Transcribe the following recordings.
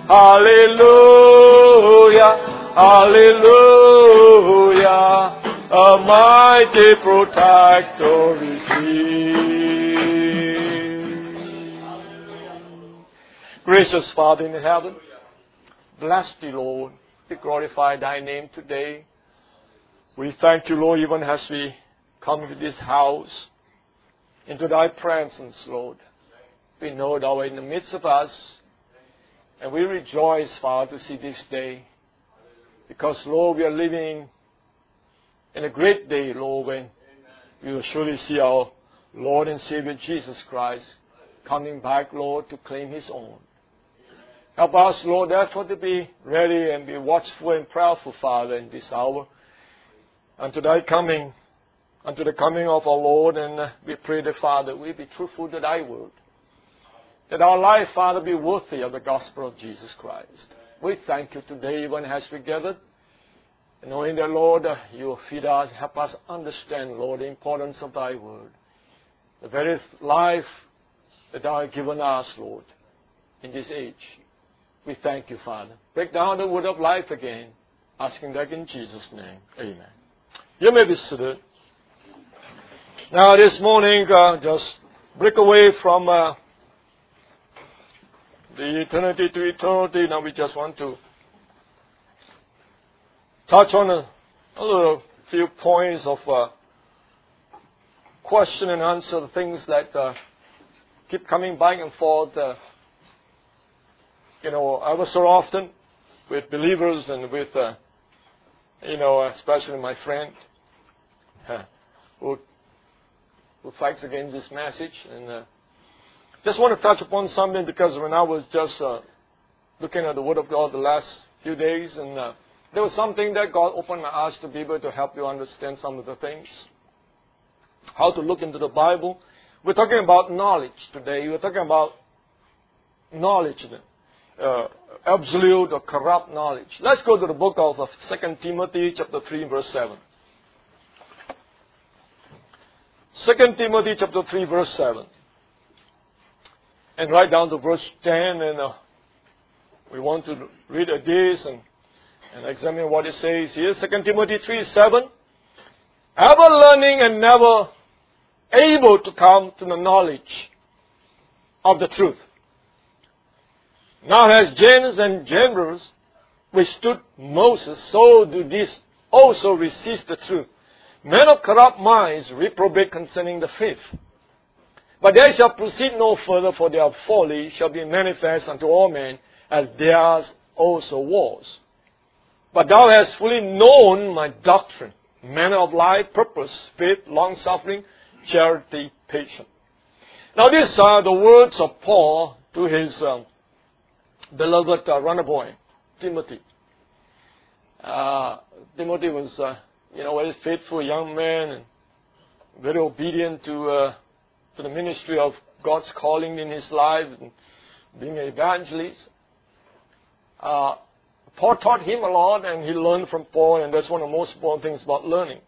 Hallelujah, hallelujah. A mighty protector is He. Gracious Father in heaven, bless Thee, Lord. We glorify Thy name today. We thank You, Lord, even as we come to this house, into Thy presence, Lord. We know Thou art in the midst of us, and we rejoice, Father, to see this day. Because, Lord, we are living in a great day, Lord, when we will surely see our Lord and Savior Jesus Christ coming back, Lord, to claim His own. Help us, Lord, therefore, to be ready and be watchful and prayerful, Father, in this hour, unto the coming of our Lord. And we pray that, Father, we be truthful to Thy word, that our life, Father, be worthy of the gospel of Jesus Christ. We thank You today, even as we gathered, knowing that, Lord, You will feed us, help us understand, Lord, the importance of Thy word, the very life that Thou hast given us, Lord, in this age. We thank You, Father. Break down the word of life again, asking that in Jesus' name. Amen. You may be seated. Now, this morning, just break away from the eternity to eternity. Now, we just want to touch on a little few points of question and answer, the things that keep coming back and forth. Ever so often with believers and with, especially my friend who fights against this message. And just want to touch upon something, because when I was just looking at the Word of God the last few days, and there was something that God opened my eyes to be able to help you understand some of the things. How to look into the Bible. We're talking about knowledge today. We're talking about knowledge, absolute or corrupt knowledge. Let's go to the book of 2 Timothy chapter 3 verse 7. 2 Timothy chapter 3 verse 7. And right down to verse 10, and we want to read this and examine what it says here. 2 Timothy 3 7. Ever learning and never able to come to the knowledge of the truth. Now as Jannes and Jambres withstood Moses, so do these also resist the truth. Men of corrupt minds reprobate concerning the faith. But they shall proceed no further, for their folly shall be manifest unto all men, as theirs also was. But thou hast fully known my doctrine, manner of life, purpose, faith, long-suffering, charity, patience. Now these are the words of Paul to his beloved runner boy, Timothy. Timothy was, a very faithful young man and very obedient to the ministry of God's calling in his life, and being an evangelist. Paul taught him a lot, and he learned from Paul, and that's one of the most important things about learning.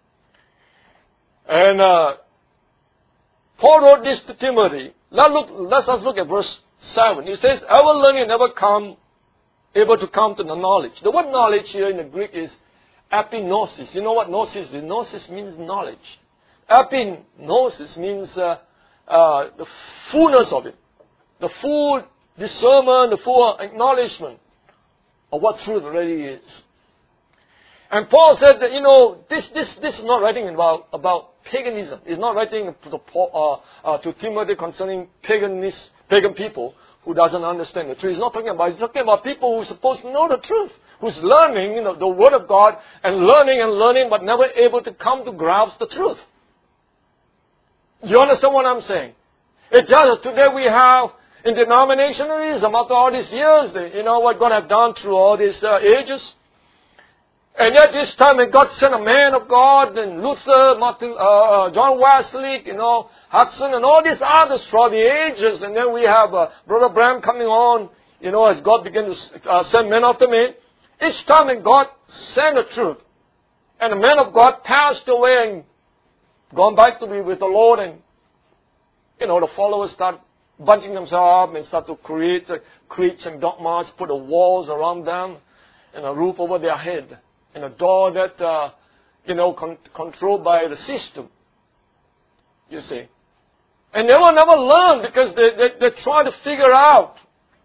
And Paul wrote this to Timothy. Let us look at verse 7. He says, ever learning, never able to come to the knowledge. The word knowledge here in the Greek is epignosis. You know what gnosis is? Gnosis means knowledge. Epignosis means the fullness of it. The full discernment, the full acknowledgement of what truth really is. And Paul said that, this is not writing about paganism. He's not writing to Timothy concerning pagan people who doesn't understand the truth. He's not talking about. He's talking about people who are supposed to know the truth, who's learning, the Word of God, and learning, but never able to come to grasp the truth. You understand what I'm saying? It's just today we have in denominationalism after all these years, what God has done through all these ages. And yet this time when God sent a man of God, and Luther, John Wesley, Hudson, and all these others throughout the ages. And then we have Brother Branham coming on, as God began to send men after men. Each time when God sent the truth, and the man of God passed away and gone back to be with the Lord, and the followers start bunching themselves up and start to create creeds and dogmas, put the walls around them, and a roof over their head, and a door that, controlled by the system. You see. And they will never learn because they try to figure out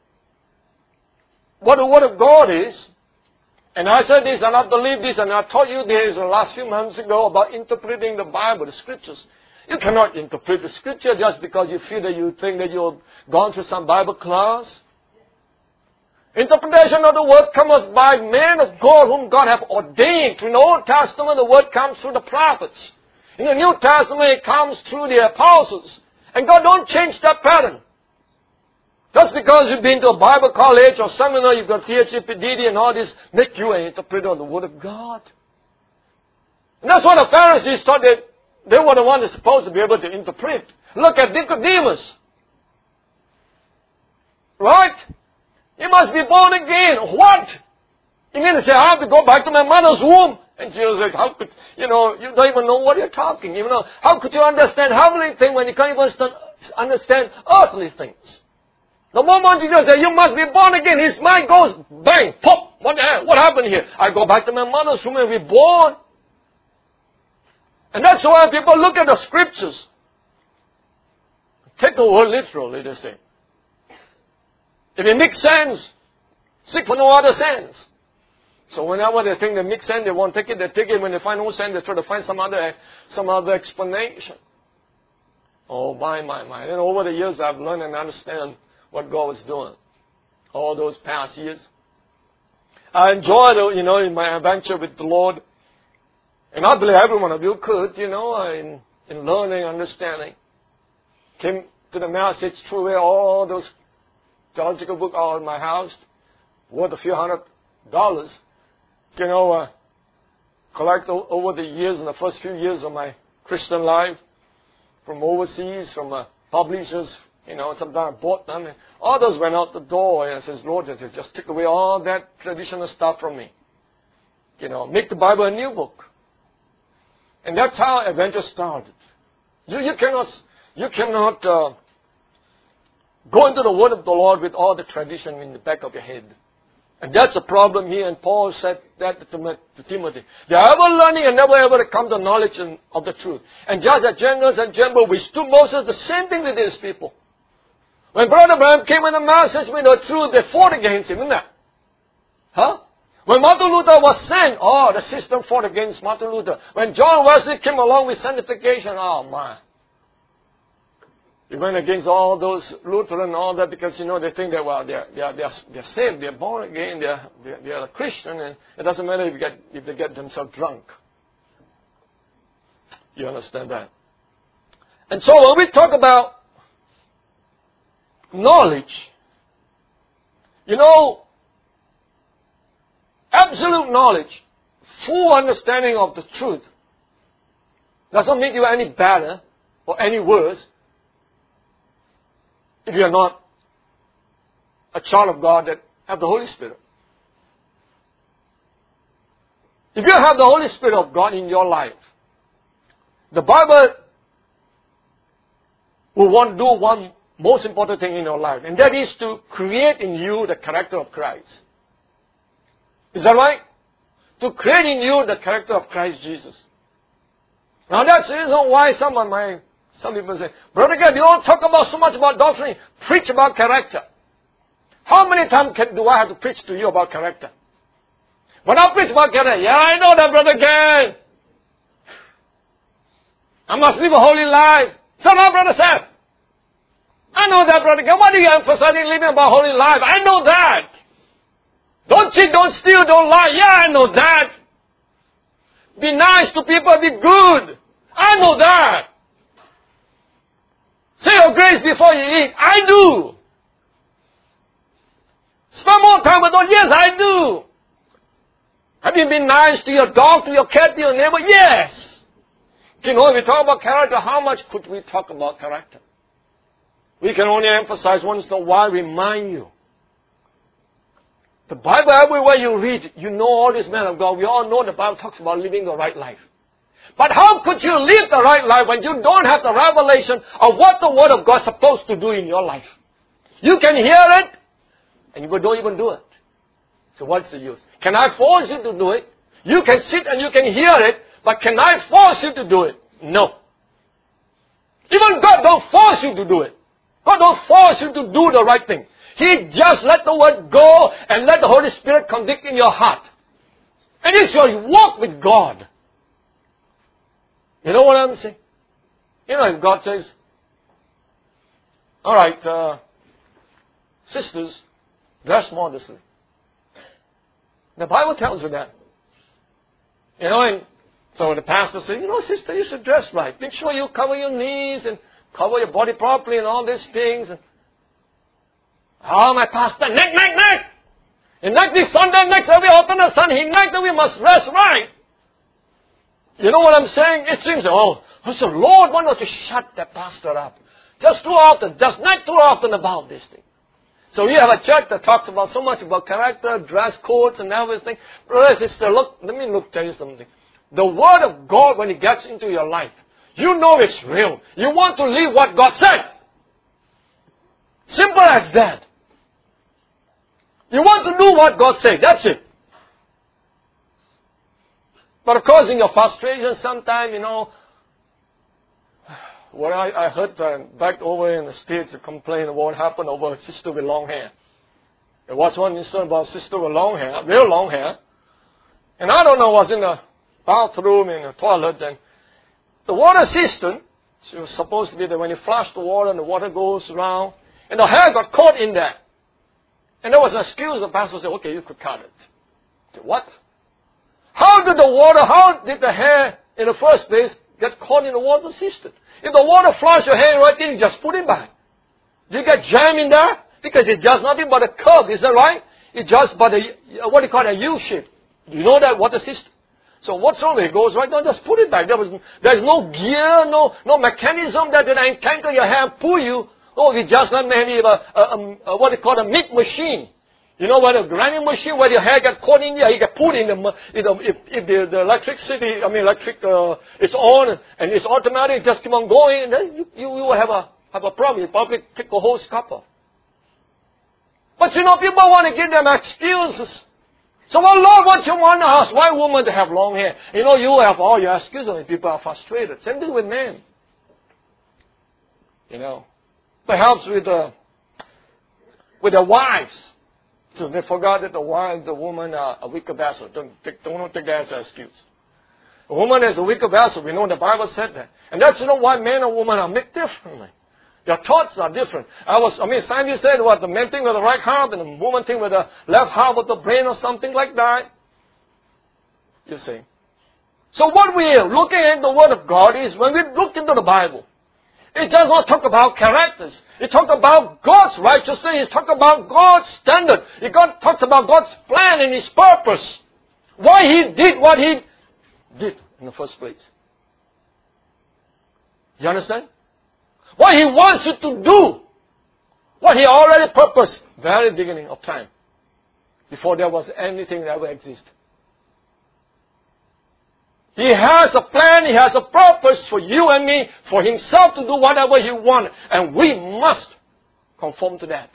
what the Word of God is. And I said this, and I believe this, and I taught you this the last few months ago about interpreting the Bible, the Scriptures. You cannot interpret the Scripture just because you feel that you think that you've gone through some Bible class. Interpretation of the Word cometh by men of God whom God hath ordained. In the Old Testament, the Word comes through the prophets. In the New Testament, it comes through the apostles. And God don't change that pattern. Just because you've been to a Bible college or seminar, you've got PhD, PhD and all this, make you an interpreter of the Word of God. And that's what the Pharisees thought that they were the ones supposed to be able to interpret. Look at Nicodemus. Right? You must be born again. What? You mean to say, I have to go back to my mother's womb? And Jesus said, how could, you don't even know what you're talking. How could you understand heavenly things when you can't even understand earthly things? The moment Jesus said, you must be born again, his mind goes, bang, pop. What happened here? I go back to my mother's womb and be born. And that's why people look at the Scriptures. Take the word literally, they say. If it makes sense, seek for no other sense. So whenever they think they make sense, they won't take it. They take it. When they find no sense, they try to find some other explanation. Oh, my. And over the years, I've learned and understand what God was doing. All those past years. I enjoyed, in my adventure with the Lord. And I believe every one of you could, in learning, understanding. Came to the message through where all those theological books are in my house, worth a few $100. Collect over the years, in the first few years of my Christian life, from overseas, from publishers, sometimes I bought them, and all those went out the door, and I says, Lord, just take away all that traditional stuff from me. Make the Bible a new book. And that's how adventure started. You cannot go into the Word of the Lord with all the tradition in the back of your head. And that's the problem here, and Paul said that to Timothy. They are ever learning and never ever come to knowledge of the truth. And just as Jannes and Jambres withstood Moses, the same thing with these people. When Brother Branham came in the message with the truth, they fought against him, isn't that? Huh? When Martin Luther was sent, the system fought against Martin Luther. When John Wesley came along with sanctification, my. He went against all those Lutheran and all that because, they think that, they're saved, they're born again, they're a Christian, and it doesn't matter if they get themselves drunk. You understand that? And so when we talk about knowledge, absolute knowledge, full understanding of the truth, doesn't make you any better or any worse if you are not a child of God that have the Holy Spirit. If you have the Holy Spirit of God in your life, the Bible will want to do one most important thing in your life, and that is to create in you the character of Christ. Is that right? To create in you the character of Christ Jesus. Now that's the reason why some people say, Brother Gad, you don't talk about so much about doctrine. Preach about character. How many times do I have to preach to you about character? When I preach about character, yeah, I know that, Brother Gad. I must live a holy life. So now, Brother Seth, I know that, Brother Gad. Why do you emphasize living about holy life? I know that. Don't cheat, don't steal, don't lie. Yeah, I know that. Be nice to people, be good. I know that. Say your grace before you eat. I do. Spend more time with those. Yes, I do. Have you been nice to your dog, to your cat, to your neighbor? Yes. If we talk about character, how much could we talk about character? We can only emphasize once in a while, remind you. The Bible, everywhere you read, you know all this man of God. We all know the Bible talks about living the right life. But how could you live the right life when you don't have the revelation of what the Word of God is supposed to do in your life? You can hear it, and you don't even do it. So what's the use? Can I force you to do it? You can sit and you can hear it, but can I force you to do it? No. Even God don't force you to do it. God don't force you to do the right thing. He just let the Word go and let the Holy Spirit convict in your heart. And it's your walk with God. You know what I'm saying? You know, if God says, all right, sisters, dress modestly. The Bible tells you that. You know, and so the pastor says, you know, sister, you should dress right. Make sure you cover your knees and cover your body properly and all these things. And, oh, my pastor, neck. And neck this Sunday, next every alternate Sunday, he neck that we must dress right. You know what I'm saying? It seems, oh, so Lord, why don't you shut that pastor up? Just not too often about this thing. So you have a church that talks about so much about character, dress codes and everything. Brother, sister, let me tell you something. The Word of God, when it gets into your life, you know it's real. You want to live what God said. Simple as that. You want to do what God said. That's it. But of course, in your frustration, sometimes, you know, what I heard back over in the States, a complaint of what happened over a sister with long hair. There was one incident about a sister with long hair, real long hair. And I don't know, was in the bathroom, in the toilet, and the water system, she was supposed to be there when you flush the water and the water goes around, and the hair got caught in there. And there was an excuse, the pastor said, okay, you could cut it. I said, what? How did the hair in the first place get caught in the water system? If the water flushed your hair right in, just put it back. Do you get jam in there? Because it's just nothing but a curve, is that right? It's just but what do you call it, a U shape. Do you know that water system? So what's wrong? It goes right down, just put it back. There's no gear, no mechanism that will entangle your hair and pull you. Oh, we just not maybe what they call a meat machine. You know what, a grinding machine where your hair get caught in there, you get put in if the electricity, it's on and it's automatic, just keep on going, and then you will have a problem. You probably take the whole scalp off. But you know, people want to give them excuses. So what Lord wants you want to ask, why women to have long hair? You know, you have all your excuses and people are frustrated. Same thing with men. You know, perhaps with their wives. So they forgot that the woman are a weaker vessel. Don't take that as an excuse. A woman is a weaker vessel. We know the Bible said that. And that's why men and women are made differently. Their thoughts are different. Scientists said what the men think with the right half and the woman think with the left half of the brain or something like that. You see. So what we are looking at the Word of God is when we look into the Bible, it does not talk about characters. It talks about God's righteousness. It talks about God's standard. It talks about God's plan and His purpose. Why He did what He did in the first place. You understand? What He wants you to do. What He already purposed very beginning of time. Before there was anything that ever existed. He has a plan, He has a purpose for you and me, for Himself to do whatever He wants. And we must conform to that.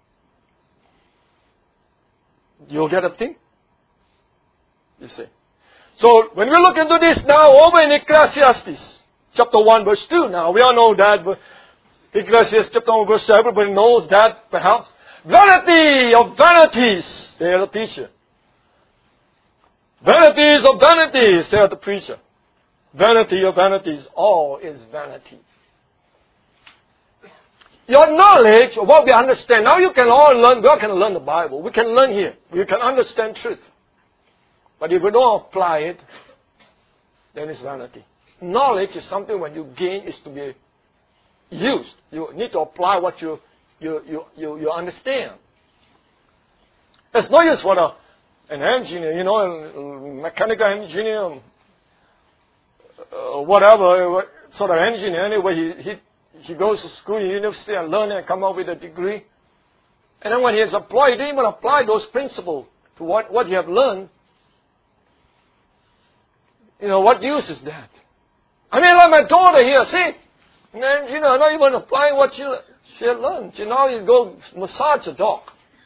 You'll get a thing? You see. So, when we look into this now, over in Ecclesiastes, chapter 1, verse 2. Now, we all know that. But Ecclesiastes chapter 1, verse 2, everybody knows that, perhaps. Vanity of vanities, there's the teacher. Vanities of vanities, said the preacher. Vanity of vanities, all is vanity. Your knowledge of what we understand, now you can all learn, we all can learn the Bible. We can learn here. We can understand truth. But if we don't apply it, then it's vanity. Knowledge is something when you gain is to be used. You need to apply what you understand. There's no use for an engineer, a mechanical engineer, whatever sort of engineer. Anyway, he goes to school, university, and learn and come up with a degree. And then when he is employed, he didn't even apply those principles to what you have learned. What use is that? I mean, like my daughter here, see? And then, not even applying what she learned. She now is go massage a dog.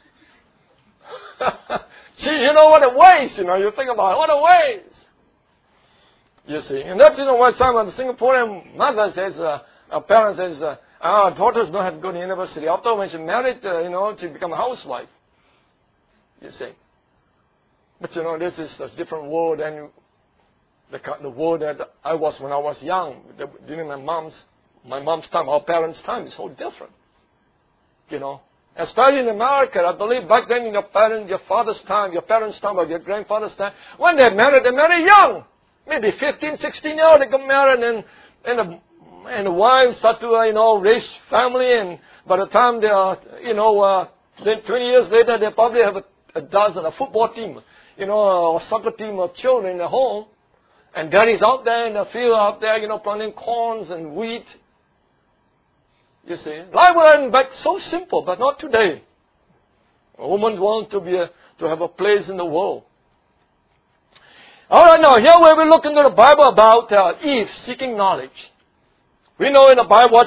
See, what a waste, you think about it, what a waste. You see, and that's, why some of the Singaporean mother says, a parent says, our daughters don't have to go to university. After when she married, she become a housewife. You see. But this is a different world than the world that I was when I was young. During my mom's time, our parents' time is so different. Especially in America, I believe back then in your father's time, your parents' time, or your grandfather's time, when they married young. Maybe 15, 16 years old, they got married, and the wives start to, raise family, and by the time they are, then 20 years later, they probably have a football team, a soccer team of children in the home, and daddy's out there in the field out there, planting corns and wheat. You see, life went back so simple, but not today. A woman wants to have a place in the world. All right, now here we look into the Bible about Eve seeking knowledge. We know in the Bible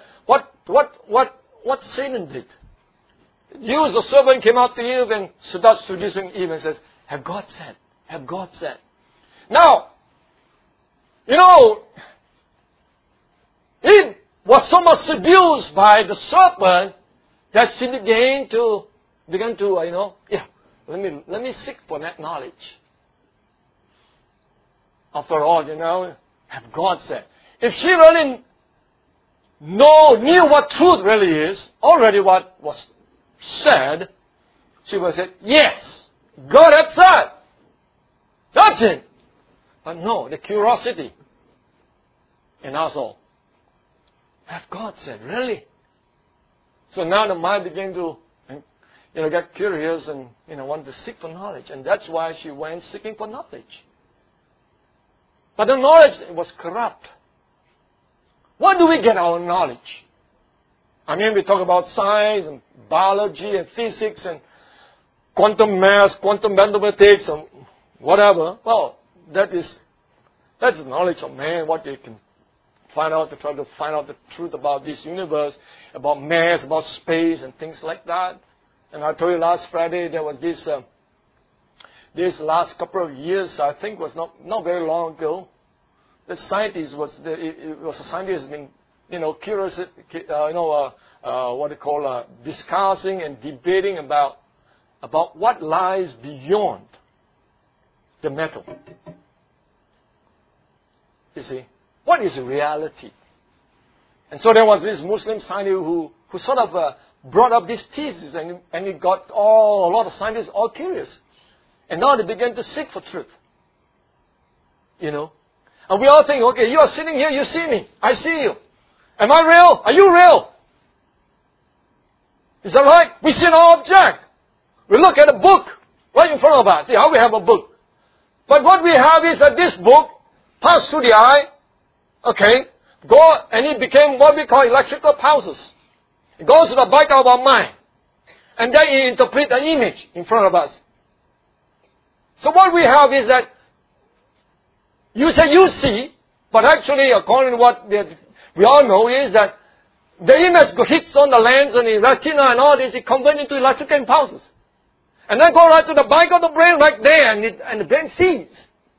what Satan did. You, the servant, came out to Eve and starts seducing Eve and says, "Have God said? Have God said?" Now, Eve was so much seduced by the serpent that she began to let me seek for that knowledge. After all, have God said? If she really knew what truth really is, already what was said, she would have said, yes, God had said. That's it. But no, the curiosity in us all. Have God said, really? So now the mind began to, get curious and, want to seek for knowledge. And that's why she went seeking for knowledge. But the knowledge was corrupt. Where do we get our knowledge? I mean, we talk about science and biology and physics and quantum math, quantum mathematics and whatever. Well, that's the knowledge of man, what they can try to find out the truth about this universe, about mass, about space and things like that. And I told you last Friday there was this last couple of years, I think was not very long ago, the scientist was a scientist been curious, discussing and debating about what lies beyond the metal. You see, what is reality? And so there was this Muslim scientist who sort of brought up this thesis, and it got a lot of scientists all curious. And now they began to seek for truth. And we all think, okay, you are sitting here, you see me. I see you. Am I real? Are you real? Is that right? We see an object. We look at a book right in front of us. See how we have a book. But what we have is that this book passed through the eye, and it became what we call electrical pulses. It goes to the back of our mind. And then it interprets an image in front of us. So what we have is that you say you see, but actually according to what we all know is that the image hits on the lens and the retina and all this, it converts into electrical impulses. And then go right to the back of the brain right there and the brain sees.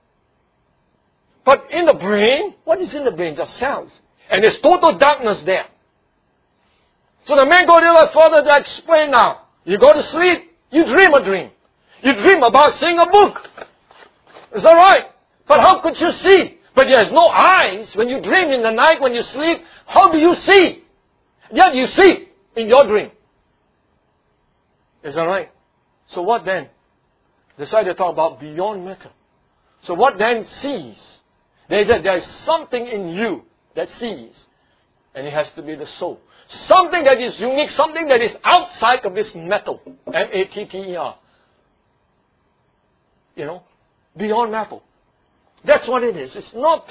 But in the brain, what is in the brain? Just cells. And there's total darkness there. So the man goes a little further to explain now. You go to sleep, you dream a dream. You dream about seeing a book. Is that right? But how could you see? But there's no eyes. When you dream in the night, when you sleep, how do you see? Yet you see in your dream. Is that right? So what then? Decided to talk about beyond matter. So what then sees? There's something in you that sees. And it has to be the soul. Something that is unique, something that is outside of this metal. M-A-T-T-E-R. Beyond metal. That's what it is. It's not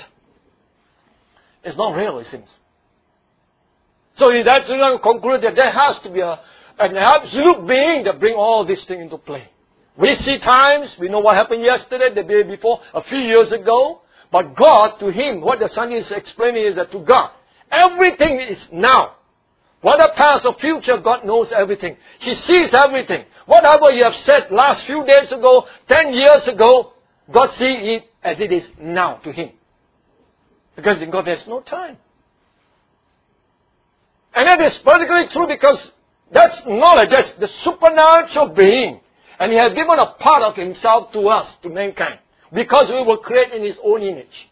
real, it seems. So that's to conclude that there has to be an absolute being that brings all these things into play. We see times, we know what happened yesterday, the day before, a few years ago, But God, to Him, what the Son is explaining is that to God, everything is now. Whether past or future, God knows everything. He sees everything. Whatever you have said last few days ago, 10 years ago, God sees it as it is now to Him. Because in God there's no time. And that is particularly true because that's knowledge, that's the supernatural being. And He has given a part of Himself to us, to mankind. Because we were created in His own image.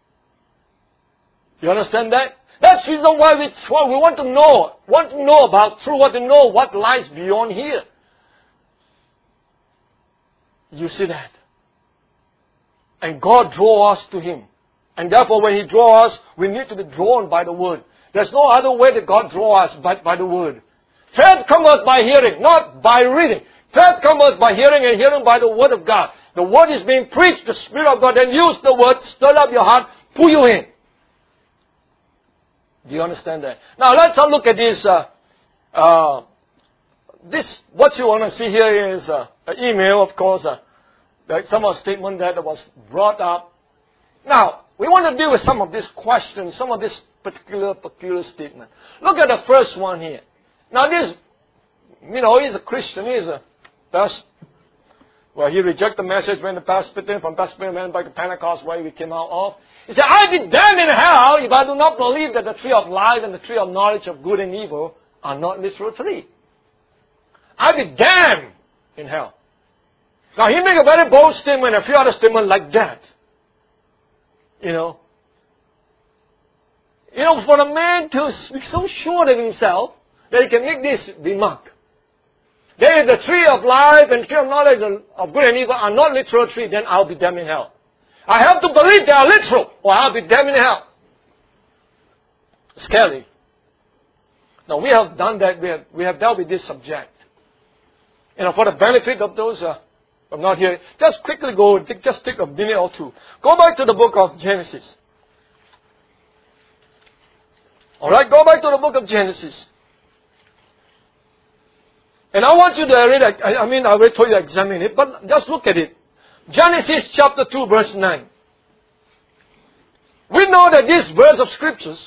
You understand that? That's the reason why we want to know about truth, want to know what lies beyond here. You see that? And God draws us to Him. And therefore when He draws us, we need to be drawn by the Word. There's no other way that God draws us but by the Word. Faith cometh by hearing, not by reading. Faith cometh by hearing, and hearing by the Word of God. The Word is being preached, the Spirit of God, then use the Word, stir up your heart, pull you in. Do you understand that? Now let's look at this. What you want to see here is an email, of course, some of the statement that was brought up. Now, we want to deal with some of these questions, some of this peculiar statement. Look at the first one here. Now this, he's a Christian, he's a pastor. Well, he rejected the message when the Presbyterian, from Presbyterian went back to Pentecost, where we came out of. He said, I'll be damned in hell if I do not believe that the tree of life and the tree of knowledge of good and evil are not literal tree. I'll be damned in hell. Now, he made a very bold statement, a few other statements like that. For a man to be so sure of himself that he can make this remark. That if the tree of life and the tree of knowledge of good and evil are not literal tree, then I'll be damned in hell. I have to believe they are literal, or I'll be damned in hell. Scary. Now, we have done that. We have dealt with this subject. For the benefit of those who are not here, just quickly just take a minute or two. Go back to the book of Genesis. Alright, go back to the book of Genesis. And I want you to read it. I already told you to examine it, but just look at it. Genesis chapter 2, verse 9. We know that this verse of Scriptures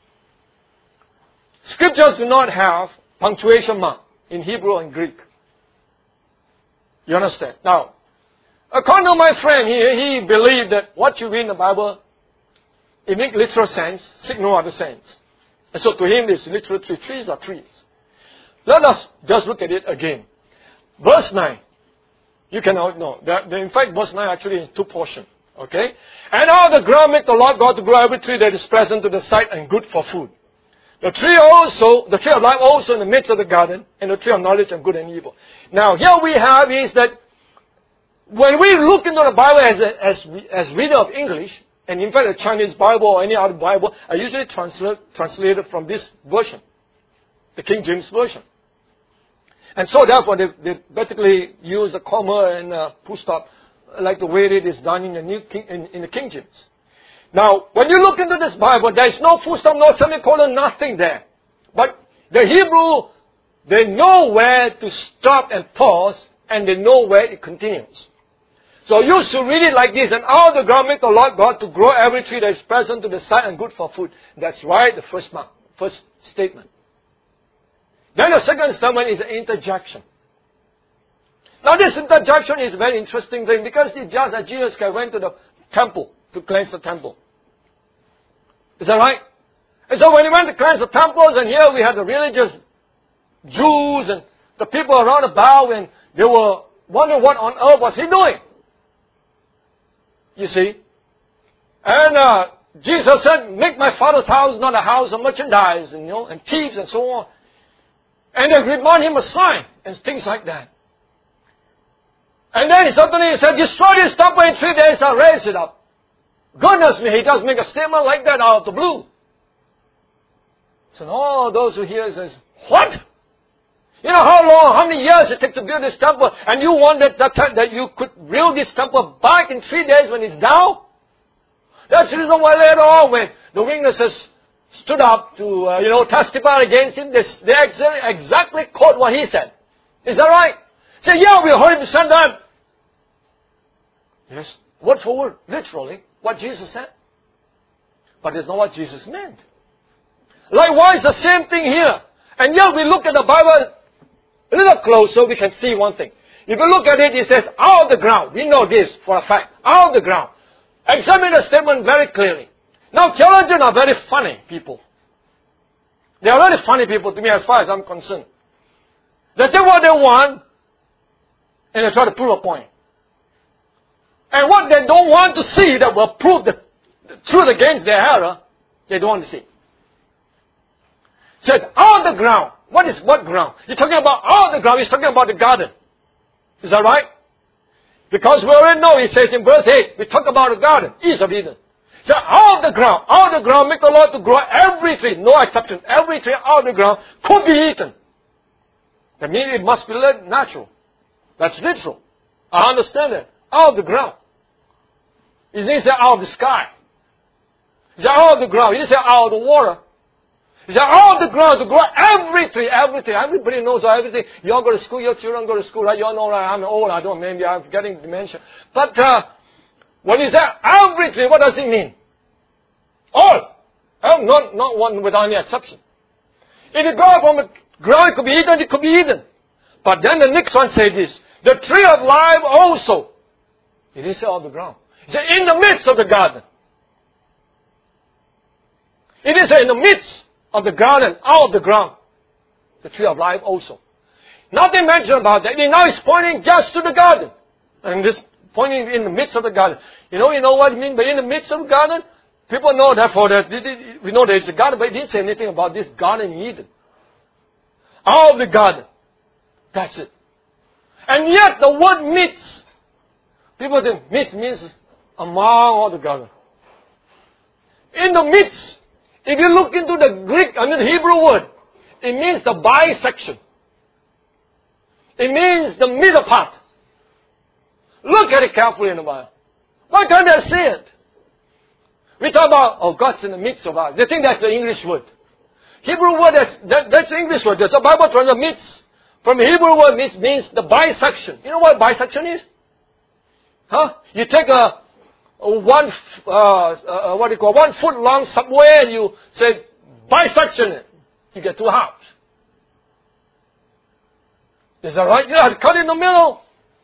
do not have punctuation mark in Hebrew and Greek. You understand? Now, according to my friend here, he believed that what you read in the Bible, it makes literal sense, seek no other sense. And so to him, this literal trees are trees. Let us just look at it again. Verse 9. You cannot know. In fact, verse 9 actually is two portions. Okay? And out of the ground make the Lord God to grow every tree that is pleasant to the sight and good for food. The tree of life also in the midst of the garden, and the tree of knowledge of good and evil. Now, here we have is that when we look into the Bible as reader of English, and in fact the Chinese Bible or any other Bible are usually translated from this version, the King James Version. And so therefore they basically use a comma and a full stop like the way it is done in the King James. Now, when you look into this Bible, there is no full stop, no semicolon, nothing there. But the Hebrew, they know where to stop and pause, and they know where it continues. So you should read it like this, and out of the ground make the Lord God to grow every tree that is pleasant to the sight and good for food. That's right, the first statement. Then the second statement is an interjection. Now this interjection is a very interesting thing because it's just that Jesus Christ went to the temple to cleanse the temple. Is that right? And so when he went to cleanse the temples, and here we had the religious Jews and the people around about, and they were wondering what on earth was he doing. You see? And Jesus said, make my Father's house not a house of merchandise, and thieves and so on. And they remind him a sign and things like that. And then suddenly he said, destroy this temple in 3 days, I'll raise it up. Goodness me, he just make a statement like that out of the blue. So all those who hear says, what? You know how many years it took to build this temple, and you want that you could build this temple back in 3 days when it's down? That's the reason why later on when the witnesses stood up to, testify against him, they exactly quote what he said. Is that right? Say, yeah, we heard him say that. Yes, word for word, literally. what Jesus said. But it's not what Jesus meant. Likewise, the same thing here. And yet we look at the Bible a little closer, we can see one thing. If you look at it, it says, out of the ground. We know this for a fact. Out of the ground. Examine the statement very clearly. Now, theologians are very funny people. They are very funny people to me as far as I'm concerned. They take what they want and they try to prove a point. And what they don't want to see that will prove the truth against their error, they don't want to see. Said, out of the ground. What ground? You're talking about out of the ground. He's talking about the garden. Is that right? Because we already know, he says in verse 8, we talk about the garden, east of Eden. So out of the ground, make the Lord to grow every tree, no exception. Every tree out of the ground could be eaten. That means it must be natural. That's literal. I understand it. Out of the ground. He didn't say out of the sky. He said out of the ground. He didn't say out of the water. He said out of the ground to grow every tree. Everybody knows everything. You all go to school, your children go to school, right? You all know that I'm old, maybe I'm getting dementia. But when he said every tree, what does it mean? All. Not one without any exception. If it grows from the ground, it could be eaten. But then the next one says this, the tree of life also. It is on the ground. He said in the midst of the garden. It is in the midst of the garden, out of the ground. The tree of life also. Nothing mentioned about that. Now it's pointing just to the garden. And this pointing in the midst of the garden. You know what I mean by in the midst of the garden? People know therefore that we know that it's a garden, but it didn't say anything about this garden in Eden. Out of the garden. That's it. And yet the word midst, people think midst means among all the garden. In the midst, if you look into the Hebrew word, it means the bisection. It means the middle part. Look at it carefully in the Bible. Why can't they see it? We talk about, God's in the midst of us. They think that's the English word. Hebrew word, that's the English word. There's a Bible from the midst. From the Hebrew word means the bisection. You know what bisection is? You take a 1 foot long subway and you say bisection it. You get 2 halves. Is that right? You have to cut in the middle.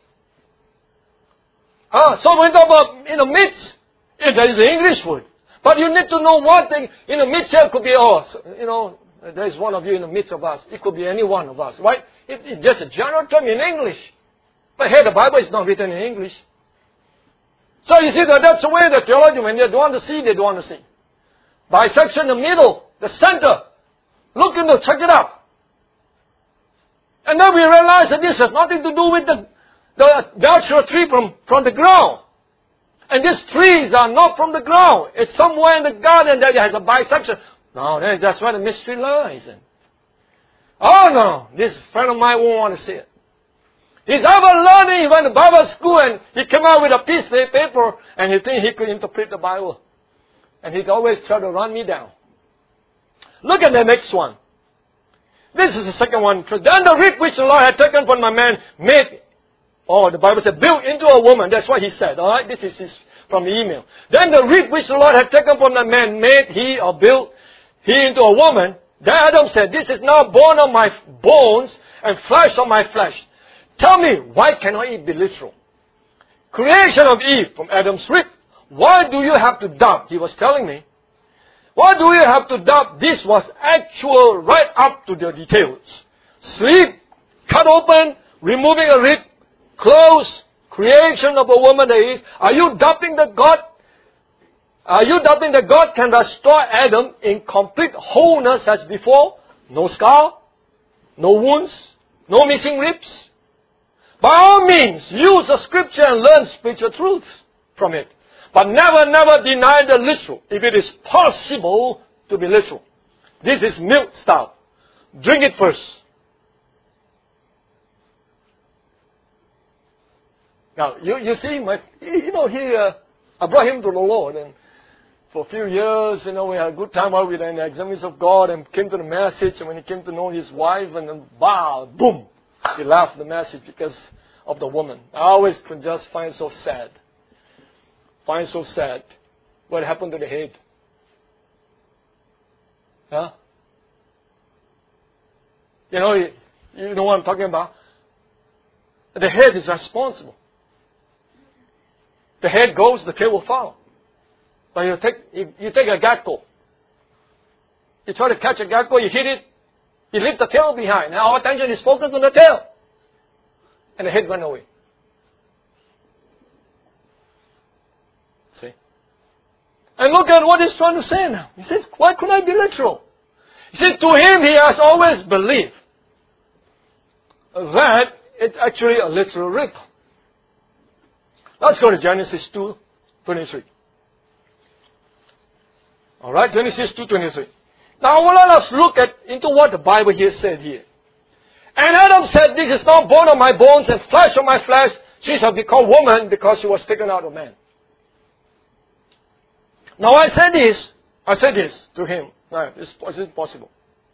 So when we talk about in the midst, that is an English word. But you need to know one thing. In the midst here could be us. There is one of you in the midst of us. It could be any one of us, right? It's just a general term in English. But here the Bible is not written in English. So you see that's the way the theology, when they don't want to see, they don't want to see. Bisection, the middle, the center. Look into, check it out. And then we realize that this has nothing to do with the actual tree from the ground. And these trees are not from the ground. It's somewhere in the garden that has a bisection. No, that's where the mystery lies in. Oh no, this friend of mine won't want to see it. He's ever learning, he went to Bible school and he came out with a piece of paper and he think he could interpret the Bible. And he's always trying to run me down. Look at the next one. This is the second one. Then the rib which the Lord had taken from my man made, the Bible said, built into a woman. That's what he said. Alright, this is from the email. Then the rib which the Lord had taken from the man made built he into a woman. Then Adam said, this is now bone of my bones and flesh of my flesh. Tell me, why cannot it be literal? Creation of Eve from Adam's rib. Why do you have to doubt? He was telling me. Why do you have to doubt? This was actual right up to the details. Sleep, cut open, removing a rib, close, creation of a woman that is. Are you doubting that God? Are you doubting that God can restore Adam in complete wholeness as before? No scar, no wounds, no missing ribs. By all means, use the scripture and learn spiritual truths from it. But never, never deny the literal, if it is possible to be literal. This is milk stuff. Drink it first. Now, you see, I brought him to the Lord, and for a few years, we had a good time out with the Assemblies of God, and came to the message, and when he came to know his wife, and then, boom, he left the message because of the woman. I always could just find so sad. what happened to the head? Huh? You know what I'm talking about? The head is responsible. The head goes, the tail will follow. But you take a gecko. You try to catch a gecko, you hit it, you leave the tail behind. Now our attention is focused on the tail. And the head went away. See? And look at what he's trying to say now. He says, why couldn't I be literal? He said, to him he has always believed that it's actually a literal rib. Let's go to Genesis 2:23. Alright, Genesis 2:23. Now let us look into what the Bible here said here. And Adam said, this is now bone of my bones and flesh of my flesh. She shall be called woman because she was taken out of man. Now I said this to him. No, is it possible?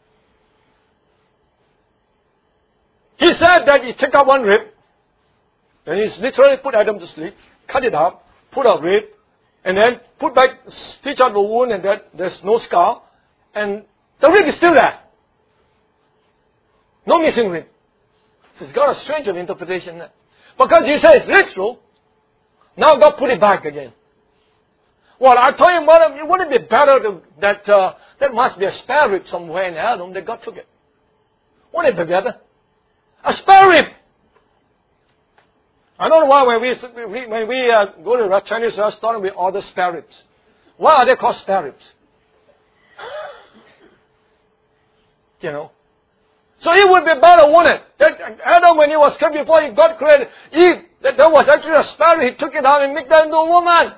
He said that he took out one rib, and he's literally put Adam to sleep, cut it up, put a rib, and then put back, stitch out the wound, and there's no scar, and the rib is still there. No missing rib. So it's got a strange interpretation there. Because he says literal, now God put it back again. Well, I told him, wouldn't it be better that there must be a spare rib somewhere in Adam that God took it? Wouldn't it be better? A spare rib. I don't know why when we go to a Chinese restaurant, we order spare ribs. Why are they called spare ribs? You know. So it would be better, wouldn't it? That Adam, when he was created, before he got created, that there was actually a spare rib. He took it out and made that into a woman.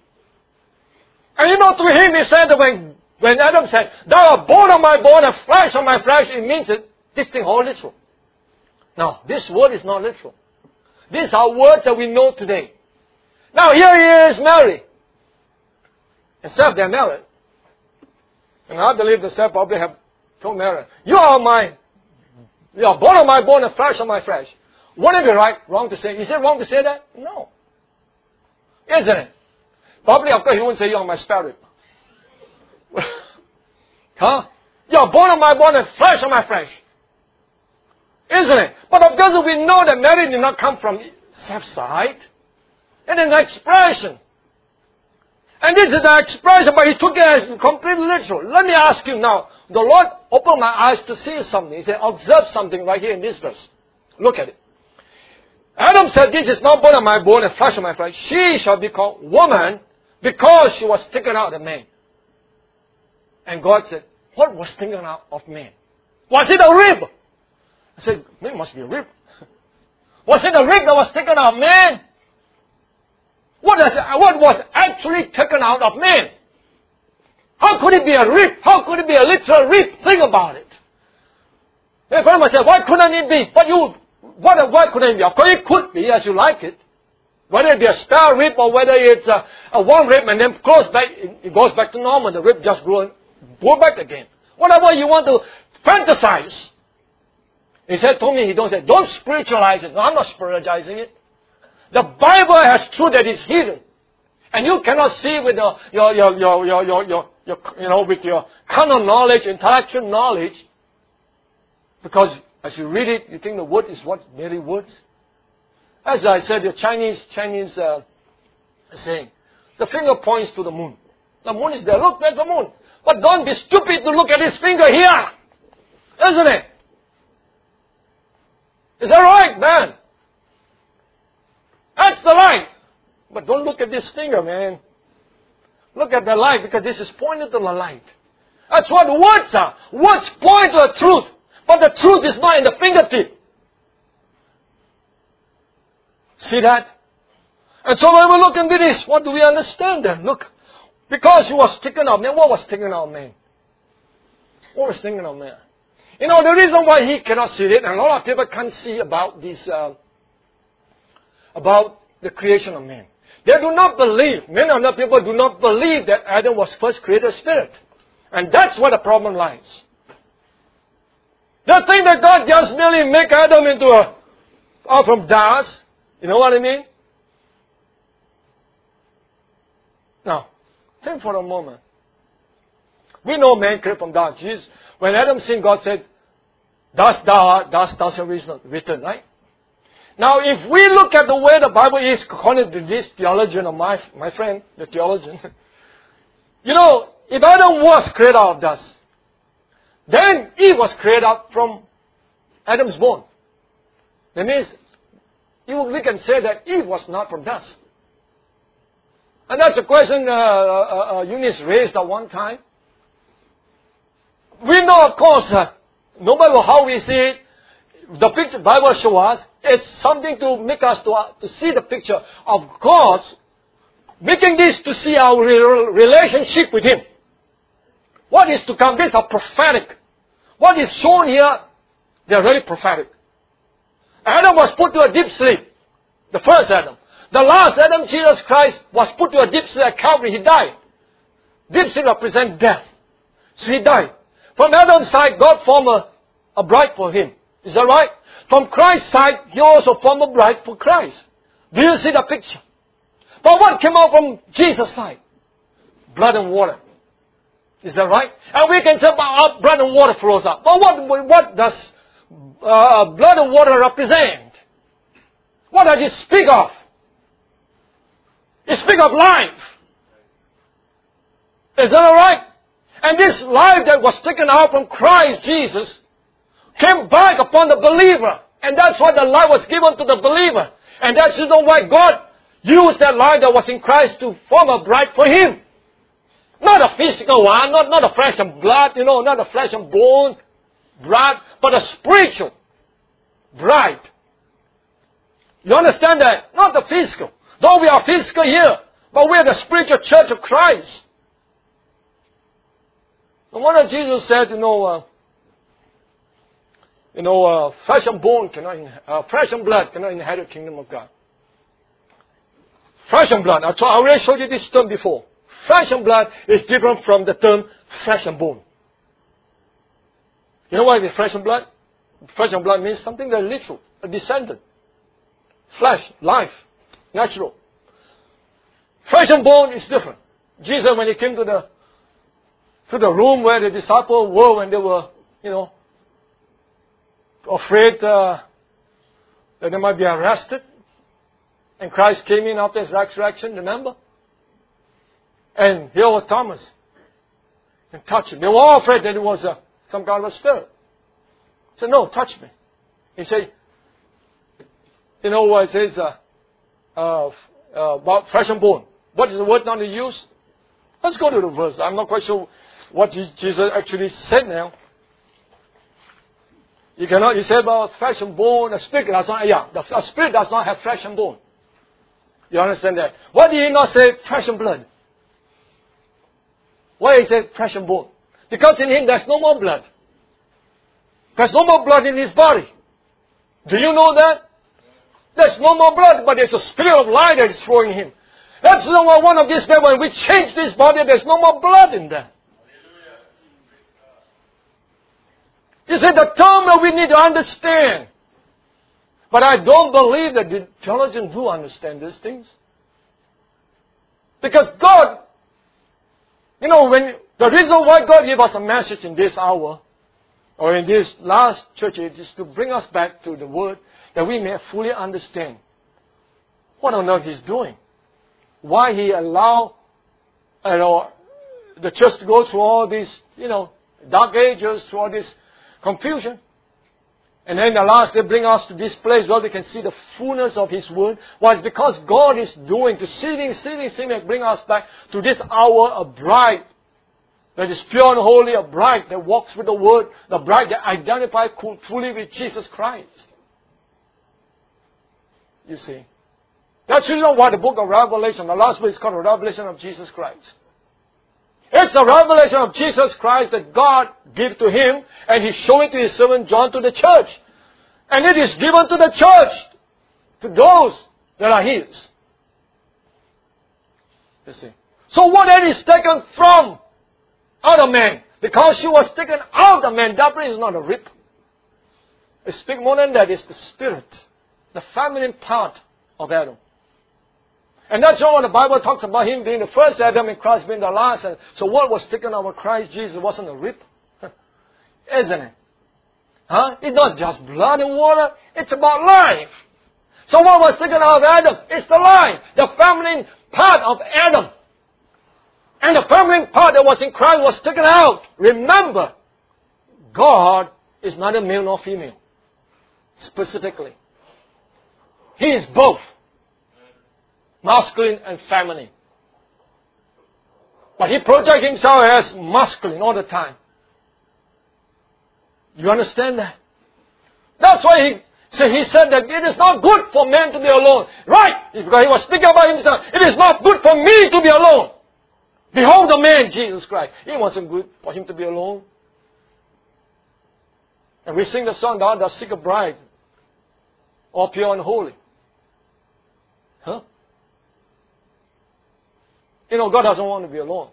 And to him, he said that when Adam said, thou art bone of my bone and flesh of my flesh, it means that this thing all literal. Now, this word is not literal. These are words that we know today. Now, here he is married. Instead, they're married. And I believe the Seth probably have told Mary, you are mine. You are bone of my bone and flesh of my flesh. Wouldn't it be right? Wrong to say? Is it wrong to say that? No. Isn't it? Probably, of course, he won't say you are my spare rib. Huh? You are bone of my bone and flesh of my flesh. Isn't it? But of course we know that Mary did not come from Seth's side. It is an expression. And this is the expression, but he took it as completely literal. Let me ask you now. The Lord opened my eyes to see something. He said, observe something right here in this verse. Look at it. Adam said, this is not bone of my bone and flesh of my flesh. She shall be called woman because she was taken out of man. And God said, what was taken out of man? Was it a rib? I said, it must be a rib. Was it a rib that was taken out of man? What was actually taken out of man? How could it be a rib? How could it be a literal rib? Think about it. The grandma said, why couldn't it be? Why couldn't it be? Of course it could be as you like it. Whether it be a spare rib or whether it's a one rib and then it goes back to normal. The rib just go back again. Whatever you want to fantasize. He told me, don't spiritualize it. No, I'm not spiritualizing it. The Bible has truth that is hidden. And you cannot see with with your carnal knowledge, intellectual knowledge. Because as you read it, you think the word is what? Merely words. As I said, the Chinese saying, the finger points to the moon. The moon is there. Look, there's the moon. But don't be stupid to look at his finger here. Isn't it? Is that right, man? That's the light. But don't look at this finger, man. Look at the light because this is pointed to the light. That's what words are. Words point to the truth. But the truth is not in the fingertip. See that? And so when we look into this, what do we understand then? Look. Because he was taken out of man. What was taken out of man? What was taken out of man? The reason why he cannot see it, and a lot of people can't see about this, about the creation of man. They do not believe, many of the people do not believe that Adam was first created spirit. And that's where the problem lies. They think that God just merely make Adam into from dust. You know what I mean? Now, Think for a moment. We know man created from dust. Jesus, when Adam sinned, God said, dust thou art, dust thou shalt return, right? Now, if we look at the way the Bible is, according to this theologian of my friend, the theologian, you know, if Adam was created out of dust, then Eve was created out from Adam's bone. That means, we can say that Eve was not from dust. And that's a question Eunice raised at one time. We know, of course, no matter how we see it, the picture Bible shows us, it's something to make us to see the picture of God's making this to see our relationship with Him. What is to come? These are prophetic. What is shown here, they are very prophetic. Adam was put to a deep sleep. The first Adam. The last Adam, Jesus Christ, was put to a deep sleep at Calvary. He died. Deep sleep represents death. So He died. From Adam's side, God formed a bride for him. Is that right? From Christ's side, He also formed a bride for Christ. Do you see the picture? But what came out from Jesus' side? Blood and water. Is that right? And we can say, blood and water flows out. But what does blood and water represent? What does it speak of? It speaks of life. Is that all right? And this life that was taken out from Christ Jesus came back upon the believer. And that's why the life was given to the believer. And that's the reason why God used that life that was in Christ to form a bride for Him. Not a physical one, not a flesh and blood, not a flesh and bone bride, but a spiritual bride. You understand that? Not the physical. Though we are physical here, but we are the spiritual church of Christ. And one of Jesus said, flesh and bone flesh and blood cannot inherit the kingdom of God. Flesh and blood. I already showed you this term before. Flesh and blood is different from the term flesh and bone. You know why it's flesh and blood? Flesh and blood means something very literal, a descendant. Flesh, life, natural. Flesh and bone is different. Jesus, when He came to the room where the disciples were when they were, afraid that they might be arrested. And Christ came in after His resurrection, remember? And here was Thomas. And touched him. They were all afraid that it was some kind of a spirit. He said, no, touch me. He said, it says about flesh and bone. What is the word not to use? Let's go to the verse. I'm not quite sure what Jesus actually said now. You said about flesh and bone, a spirit does not, a spirit does not have flesh and bone. You understand that? Why did He not say flesh and blood? Why He said flesh and bone? Because in Him there's no more blood. There's no more blood in His body. Do you know that? There's no more blood, but there's a spirit of life that is flowing in Him. That's why one of these days when we change this body, there's no more blood in there. You see, the term that we need to understand. But I don't believe that the theologians do understand these things. Because God, the reason why God gave us a message in this hour, or in this last church age, is to bring us back to the Word, that we may fully understand what on earth He's doing. Why He allowed the church to go through all these, dark ages, through all this confusion. And then the last, they bring us to this place where we can see the fullness of His Word. Well, it's because God is doing, and bring us back to this hour, a bride that is pure and holy, a bride that walks with the Word, the bride that identifies fully with Jesus Christ. You see. That's the reason why the book of Revelation, the last book is called the Revelation of Jesus Christ. It's the revelation of Jesus Christ that God gave to Him, and He showed it to His servant John to the church. And it is given to the church, to those that are His. You see. So what then is taken from out of man? Because she was taken out of man, that is not a rib. It speaks more than that, it's the spirit, the feminine part of Adam. And that's why the Bible talks about Him being the first Adam and Christ being the last. And so what was taken out of Christ Jesus wasn't a rib. Isn't it? Huh? It's not just blood and water. It's about life. So what was taken out of Adam? It's the life. The feminine part of Adam. And the feminine part that was in Christ was taken out. Remember, God is neither male nor female. Specifically. He is both. Masculine and feminine. But He projects Himself as masculine all the time. You understand that? That's why He said that it is not good for man to be alone. Right! Because He was speaking about Himself. It is not good for me to be alone. Behold the man, Jesus Christ. It wasn't good for Him to be alone. And we sing the song, Thou dost seek a bride, all pure and holy. Huh? You know, God doesn't want to be alone.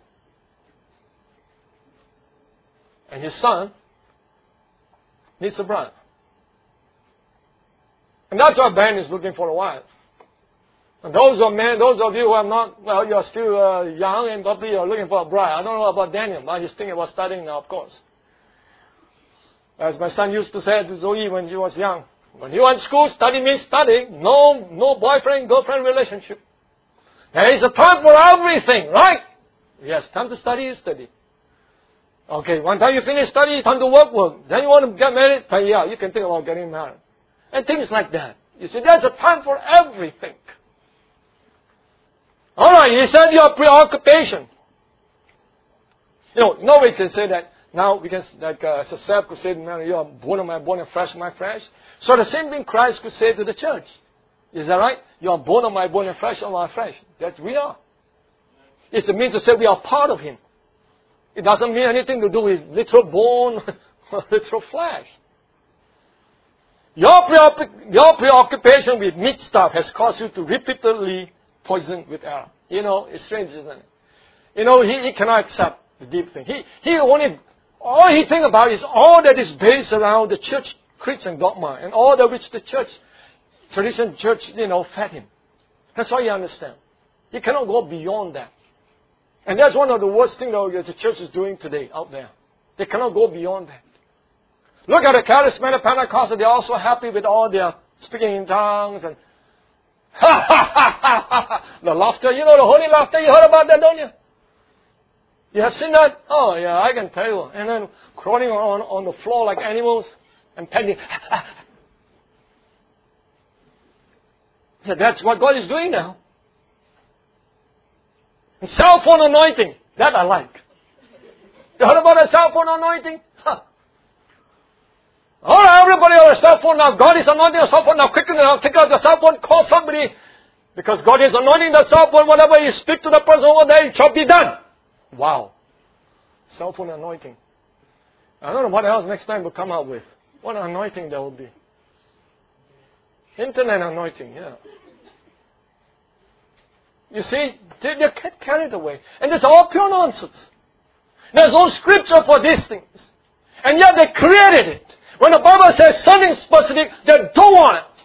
And His Son needs a bride. And that's why Ben is looking for a wife. And those of you who are not, well, you are still young and probably you are looking for a bride. I don't know about Daniel, but he's thinking about studying now, of course. As my son used to say to Zoe when she was young, when you went to school, study means studying. No boyfriend, girlfriend relationship. There is a time for everything, right? Yes, time to study, you study. Okay, one time you finish study, time to work. Then you want to get married, yeah, you can think about getting married. And things like that. You see, there's a time for everything. Alright, He said your preoccupation. You know, nobody can say that. Now, we can, like Seth could say, man, you are born and fresh of my flesh. So the same thing Christ could say to the church. Is that right? You are born and fresh of my flesh. That we are. It's a mean to say we are part of Him. It doesn't mean anything to do with literal bone or literal flesh. Your preoccupation with meat stuff has caused you to repeatedly poison with error. You know, it's strange, isn't it? You know, he cannot accept the deep thing. All he thinks about is all that is based around the church creeds and dogma and all that which the tradition church, fed him. That's all he understands. He cannot go beyond that. And that's one of the worst things that the church is doing today out there. They cannot go beyond that. Look at the charismatic Pentecostal. They're also happy with all their speaking in tongues and the laughter. You know the holy laughter. You heard about that, don't you? You have seen that? Oh, yeah, I can tell you. And then crawling on the floor like animals and panting. So that's what God is doing now. And cell phone anointing. That I like. You heard about a cell phone anointing? All right, everybody on a cell phone now. God is anointing a cell phone now. Quickly now, take out the cell phone, call somebody. Because God is anointing the cell phone. Whatever you speak to the person over there, it shall be done. Wow. Cell phone anointing. I don't know what else next time we'll come out with. What an anointing there will be. Internet anointing, yeah. You see, they get carried away. And it's all pure nonsense. There's no scripture for these things. And yet they created it. When the Bible says something specific, they don't want it.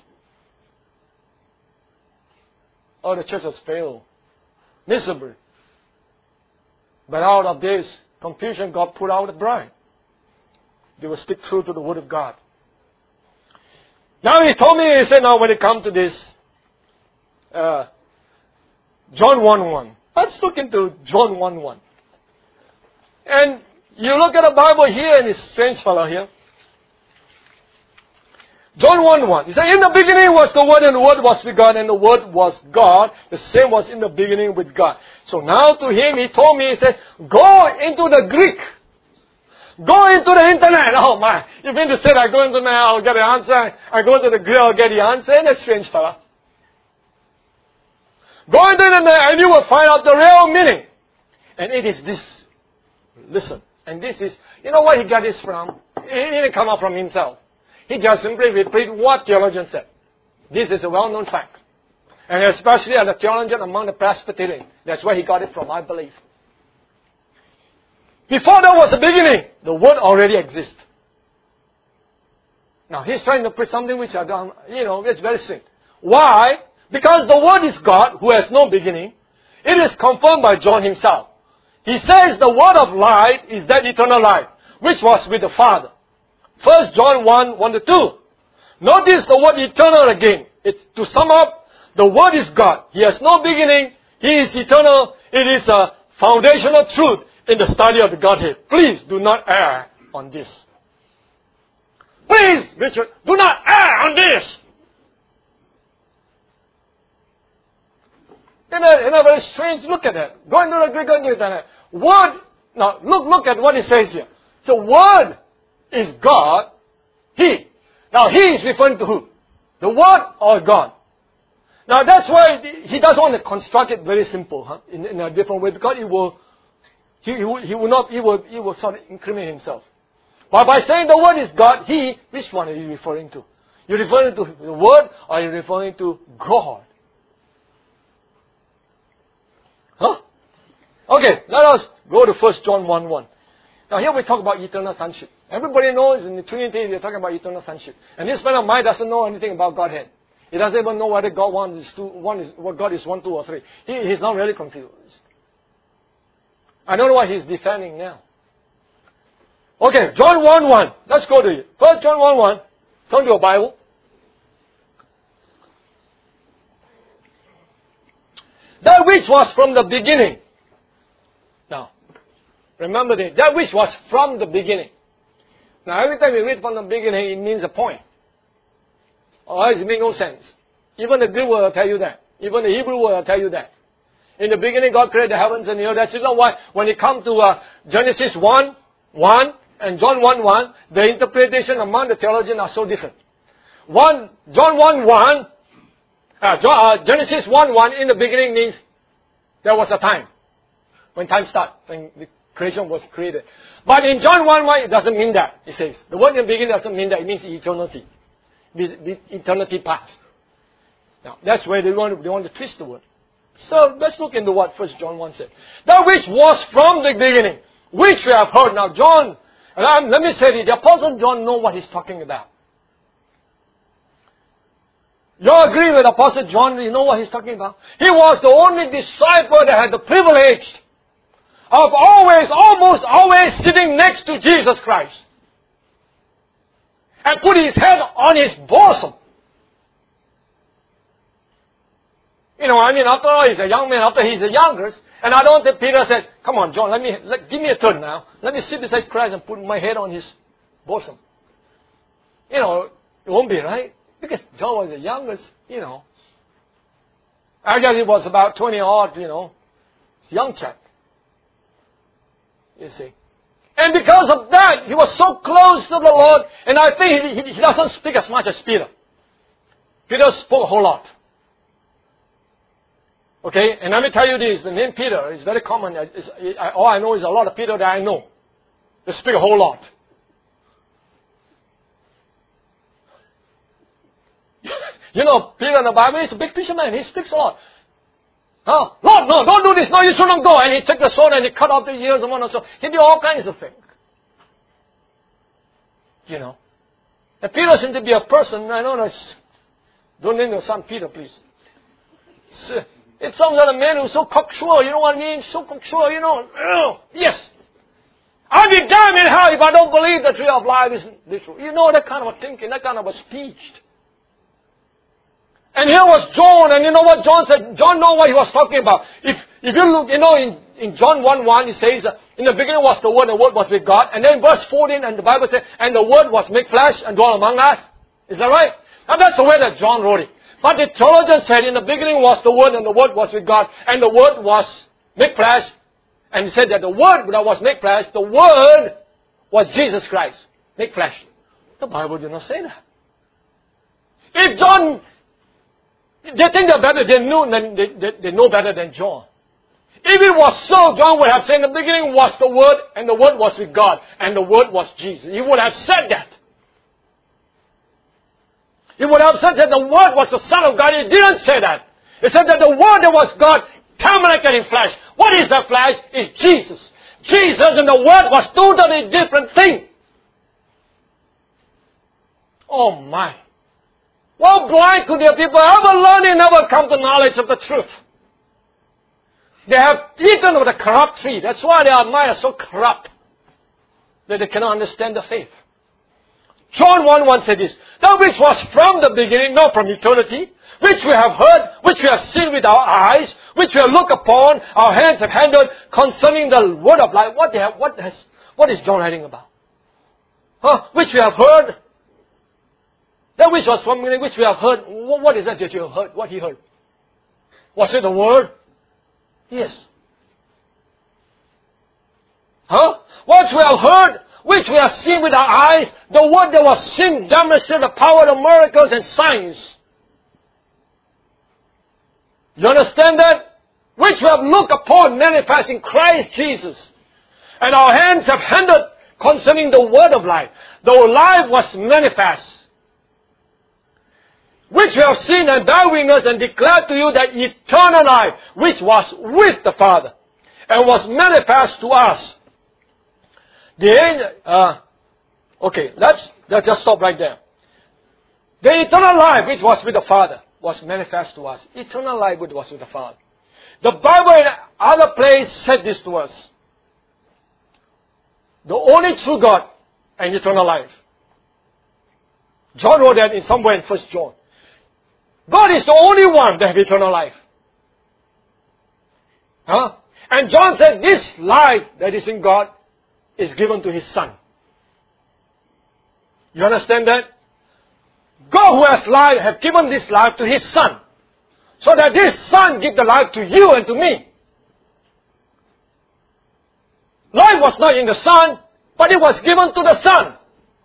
Oh, the church has failed. Miserably. But out of this confusion, God put out the bride. They will stick true to the Word of God. Now He told me, He said, now when it comes to this, John 1:1. Let's look into John 1:1. And you look at the Bible here, and this strange fellow here. John 1:1. He said, in the beginning was the Word, and the Word was with God, and the Word was God. The same was in the beginning with God. So now to him, he told me, he said, go into the Greek. Go into the internet. Oh my. You mean to say I go into the internet, I'll get the answer. I go to the Greek, I'll get the answer. And that's strange fella. Go into the internet and you will find out the real meaning. And it is this. Listen. And this is, you know where he got this from? He didn't come up from himself. He just simply repeated what theologian said. This is a well-known fact. And especially as a theologian among the Presbyterian. That's where he got it from, I believe. Before there was a beginning, the Word already exists. Now, he's trying to put something which I don't, it's very strange. Why? Because the Word is God, who has no beginning, it is confirmed by John himself. He says the Word of life is that eternal life, which was with the Father. 1 John 1, 1-2. Notice the word eternal again. It's to sum up, the Word is God. He has no beginning. He is eternal. It is a foundational truth in the study of the Godhead. Please do not err on this. Please, Richard, do not err on this. Isn't that very strange? Look at that. Go into the Greek and get that. Word. Now, look at what it says here. So, Word is God. He. Now, He is referring to who? The Word or God? Now, that's why he doesn't want to construct it very simple, in a different way, because he will sort of incriminate himself. But by saying the Word is God, He, which one are you referring to? You're referring to the Word, or are you referring to God? Huh? Okay, let us go to 1 John 1:1. Now here we talk about eternal sonship. Everybody knows in the Trinity they're talking about eternal sonship. And this man of mine doesn't know anything about Godhead. He doesn't even know whether God God is 1, 2, or 3. He's not really confused. I don't know what he's defending now. Okay, John 1:1. Let's go to it. 1 John 1:1. Turn to your Bible. That which was from the beginning. Now, remember that which was from the beginning. Now, every time you read from the beginning, it means a point. Otherwise, it makes no sense. Even the Greek word will tell you that. Even the Hebrew word will tell you that. In the beginning, God created the heavens and the earth. That's why when you come to Genesis 1:1 and John 1:1, the interpretation among the theologians are so different. John 1:1, Genesis 1:1 in the beginning means there was a time. When time started, when the creation was created. But in John 1:1, it doesn't mean that. It says, the word in the beginning doesn't mean that. It means eternity. Eternity past. Now, that's where they want to twist the word. So, let's look into what 1 John 1 said. That which was from the beginning, which we have heard. Now, John, let me say this, the Apostle John knows what he's talking about. You all agree with Apostle John? You know what he's talking about? He was the only disciple that had the privilege of almost always sitting next to Jesus Christ. And put his head on his bosom. You know, after all, he's a young man, after he's the youngest. And I don't think Peter said, come on, John, give me a turn now. Let me sit beside Christ and put my head on his bosom. You know, it won't be, right? Because John was the youngest, you know. I guess he was about 20 odd, you know. He's a young chap. You see. And because of that, he was so close to the Lord. And I think he doesn't speak as much as Peter. Peter spoke a whole lot. Okay, and let me tell you this, the name Peter is very common. All I know is a lot of Peter that I know. They speak a whole lot. You know, Peter in the Bible is a big fisherman. He speaks a lot. Oh, Lord, no, don't do this. No, you shouldn't go. And he took the sword and he cut off the ears of one or so. He did all kinds of things. You know. And Peter seemed to be a person, I don't know, don't name your son Peter, please. It sounds like a man who's so cocksure, you know what I mean? So cocksure, you know. Yes. I'll be damned in hell if I don't believe the tree of life is literal. You know, that kind of a thinking, that kind of a speech. And here was John, and you know what John said? John knew what he was talking about. If you look, you know, in John 1:1, it says, in the beginning was the Word, and the Word was with God. And then verse 14, and the Bible says, and the Word was made flesh and dwelt among us. Is that right? And that's the way that John wrote it. But the theologian said, in the beginning was the Word, and the Word was with God, and the Word was made flesh. And he said that the Word that was made flesh, the Word was Jesus Christ, made flesh. The Bible did not say that. If John, they think they're better, they know better than John. If it was so, John would have said, in the beginning was the Word, and the Word was with God, and the Word was Jesus. He would have said that. He would have said that the Word was the Son of God. He didn't say that. He said that the Word that was God tabernacle in flesh. What is the flesh? It's Jesus. Jesus and the Word was totally different thing. Oh my. How blind could their people ever learn and never come to knowledge of the truth? They have eaten of the corrupt tree. That's why their mind is so corrupt that they cannot understand the faith. John 1:1 said this, that which was from the beginning, not from eternity, which we have heard, which we have seen with our eyes, which we have looked upon, our hands have handled, concerning the word of life. What is John writing about? Which we have heard. That which was from the beginning, which we have heard. What is that you have heard? What he heard? Was it the word? Yes. What we have heard, which we have seen with our eyes, the word that was seen demonstrated the power of miracles and signs. You understand that? Which we have looked upon manifest in Christ Jesus. And our hands have handled concerning the word of life. The life was manifest. Which we have seen and bear witness and declared to you that eternal life, which was with the Father, and was manifest to us. Let's just stop right there. The eternal life which was with the Father was manifest to us. Eternal life which was with the Father. The Bible in other place said this to us. The only true God and eternal life. John wrote that in somewhere in 1 John. God is the only one that has eternal life. And John said this life that is in God is given to His Son. You understand that? God who has life has given this life to His Son. So that this Son give the life to you and to me. Life was not in the Son, but it was given to the Son.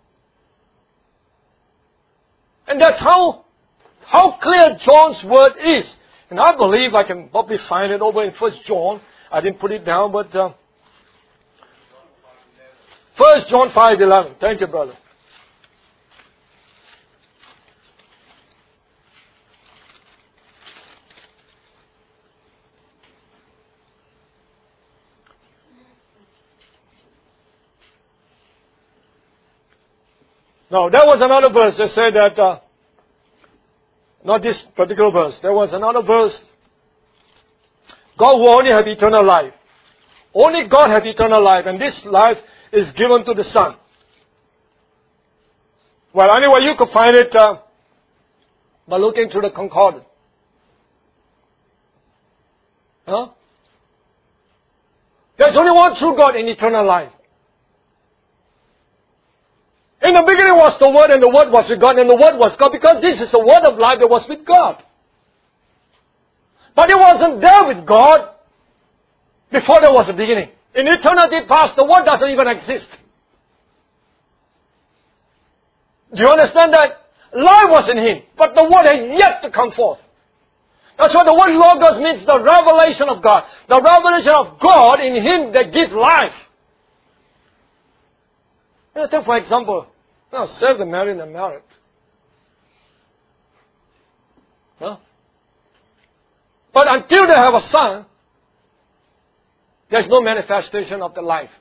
And that's how clear John's word is. And I believe I can probably find it over in 1 John. I didn't put it down, but 1 John 5:11. Thank you, brother. Now, there was another verse that said that, not this particular verse, there was another verse. God will only have eternal life. Only God has eternal life, and this life is given to the Son. Well, anyway, you could find it by looking through the concordance. There's only one true God in eternal life. In the beginning was the Word, and the Word was with God, and the Word was God, because this is the Word of life that was with God. But it wasn't there with God before there was a beginning. In eternity past, the Word doesn't even exist. Do you understand that? Life was in Him, but the Word had yet to come forth. That's what the word Logos means, the revelation of God. The revelation of God in Him that gives life. Take for example, save the married and married. But until they have a son, there's no manifestation of the life.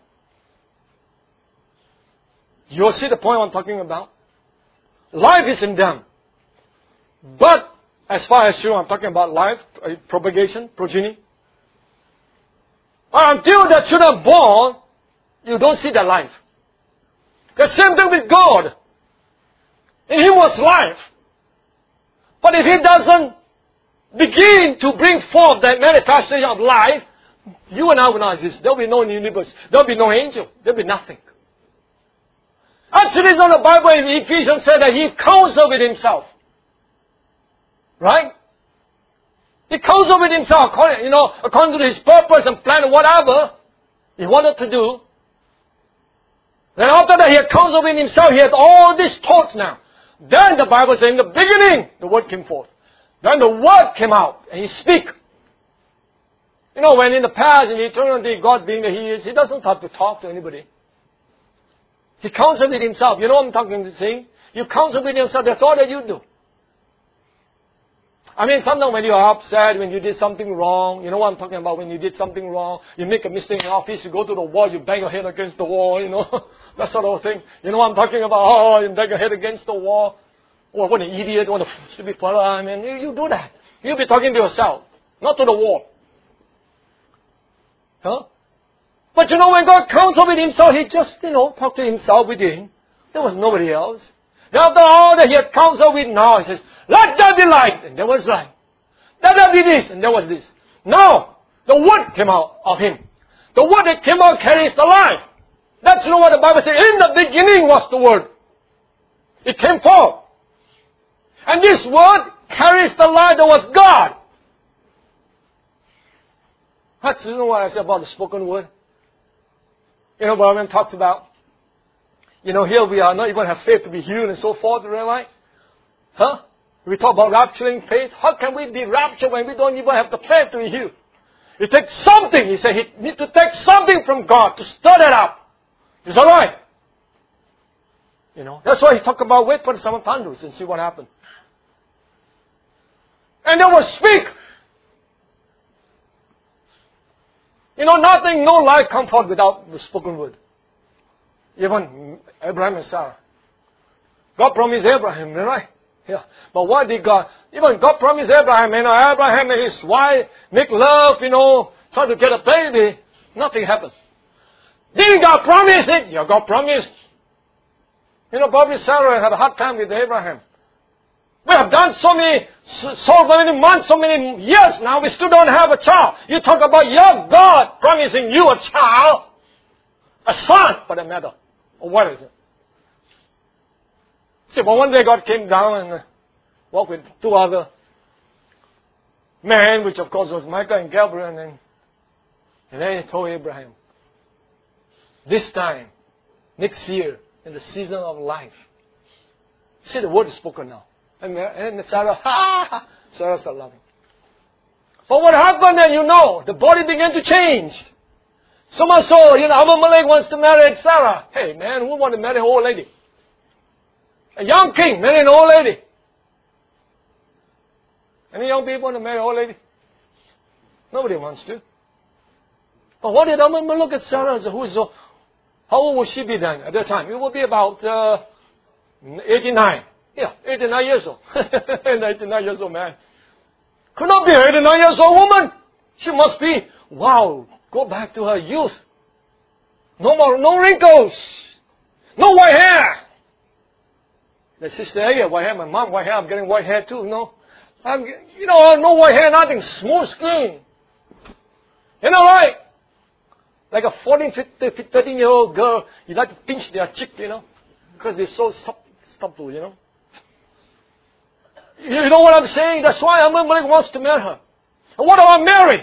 You'll see the point I'm talking about. Life is in them. But as far as I'm talking about life, propagation, progeny. But until the children are born, you don't see the life. The same thing with God. In Him was life. But if He doesn't begin to bring forth that manifestation of life, you and I will not exist. There will be no universe. There will be no angel. There will be nothing. That's the reason the Bible in Ephesians said that He counseled with Himself. Right? He counseled with Himself according to His purpose and plan and whatever He wanted to do. Then after that, He had counseled with Himself. He had all these thoughts now. Then the Bible says, in the beginning, the Word came forth. Then the Word came out, and He speak. When in the past, in eternity, God being that He is, He doesn't have to talk to anybody. He counseled with Himself. You know what I'm talking saying? You counsel with Himself, that's all that you do. Sometimes when you are upset, when you did something wrong, you know what I'm talking about, when you did something wrong, you make a mistake in the office, you go to the wall, you bang your head against the wall, that sort of thing. You know what I'm talking about? You bang your head against the wall. Or what an idiot, what a stupid fellow. I mean, you do that. You'll be talking to yourself, not to the wall. Huh? But you know, when God counseled with himself, he just, talked to himself within. There was nobody else. After all that he had counseled with, now he says, let there be light. And there was light. Let there be this. And there was this. Now, the word came out of him. The word that came out carries the life. That's what the Bible says. In the beginning was the word. It came forth. And this word carries the life that was God. That's what I said about the spoken word. Brother talks about, here we are not even have faith to be healed and so forth, right? Huh? We talk about rapturing faith. How can we be raptured when we don't even have the faith to be healed? It takes something. He said he needs to take something from God to stir that up. Is that right? That's why he talked about wait for the seven thunders and see what happened. And they will speak. Nothing, no life comes forth without the spoken word. Even Abraham and Sarah. God promised Abraham, right? Yeah. But what did God? Even God promised Abraham, Abraham and his wife make love, try to get a baby. Nothing happened. Didn't God promise it? Yeah, God promised. Probably Sarah had a hard time with Abraham. We have done so many months, so many years now, we still don't have a child. You talk about your God promising you a child, a son for that matter. Or what is it? See, but one day God came down and walked with two other men, which of course was Michael and Gabriel, and then he told Abraham, this time, next year, in the season of life, see the word is spoken now. And Sarah, Sarah started laughing. But what happened then, the body began to change. So much so, Abimelech wants to marry Sarah. Hey man, who wants to marry an old lady? A young king marrying an old lady. Any young people want to marry an old lady? Nobody wants to. But what did Abimelech look at Sarah? How old would she be then at that time? It would be about 89. Yeah, 89 years old. 89 years old man. Could not be an 89 years old woman. She must be, wow, go back to her youth. No wrinkles. No white hair. The sister, I get white hair. My mom, white hair. I'm getting white hair too, no white hair, nothing. Smooth skin. Right? Like a 14, 15, 13-year-old girl, you like to pinch their cheek, because they're so supple, You know what I'm saying? That's why Abimelech wants to marry her. And what about Mary?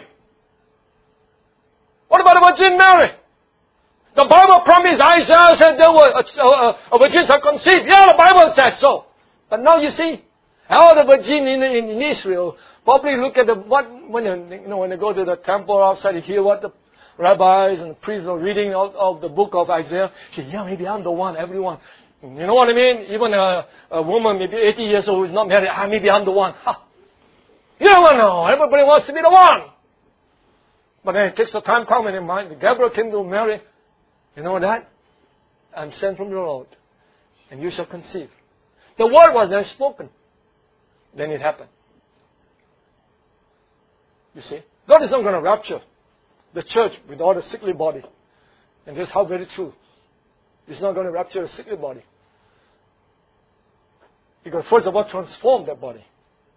What about the Virgin Mary? The Bible promised, Isaiah said there were a virgin shall conceive. Yeah, the Bible said so. But now you see, how the virgin in Israel probably look at when they go to the temple outside, you hear what the rabbis and the priests are reading of the book of Isaiah. Say, yeah, maybe I'm the one, everyone. You know what I mean? Even a woman, maybe 80 years old, who is not married, maybe I'm the one. You never know. Everybody wants to be the one. But then it takes the time coming in mind. Gabriel came to Mary. You know that? I'm sent from the Lord, and you shall conceive. The word was then spoken. Then it happened. You see? God is not going to rapture the church with all the sickly body. And this is how very true. He's not going to rapture a sickly body. He's going to first of all transform that body.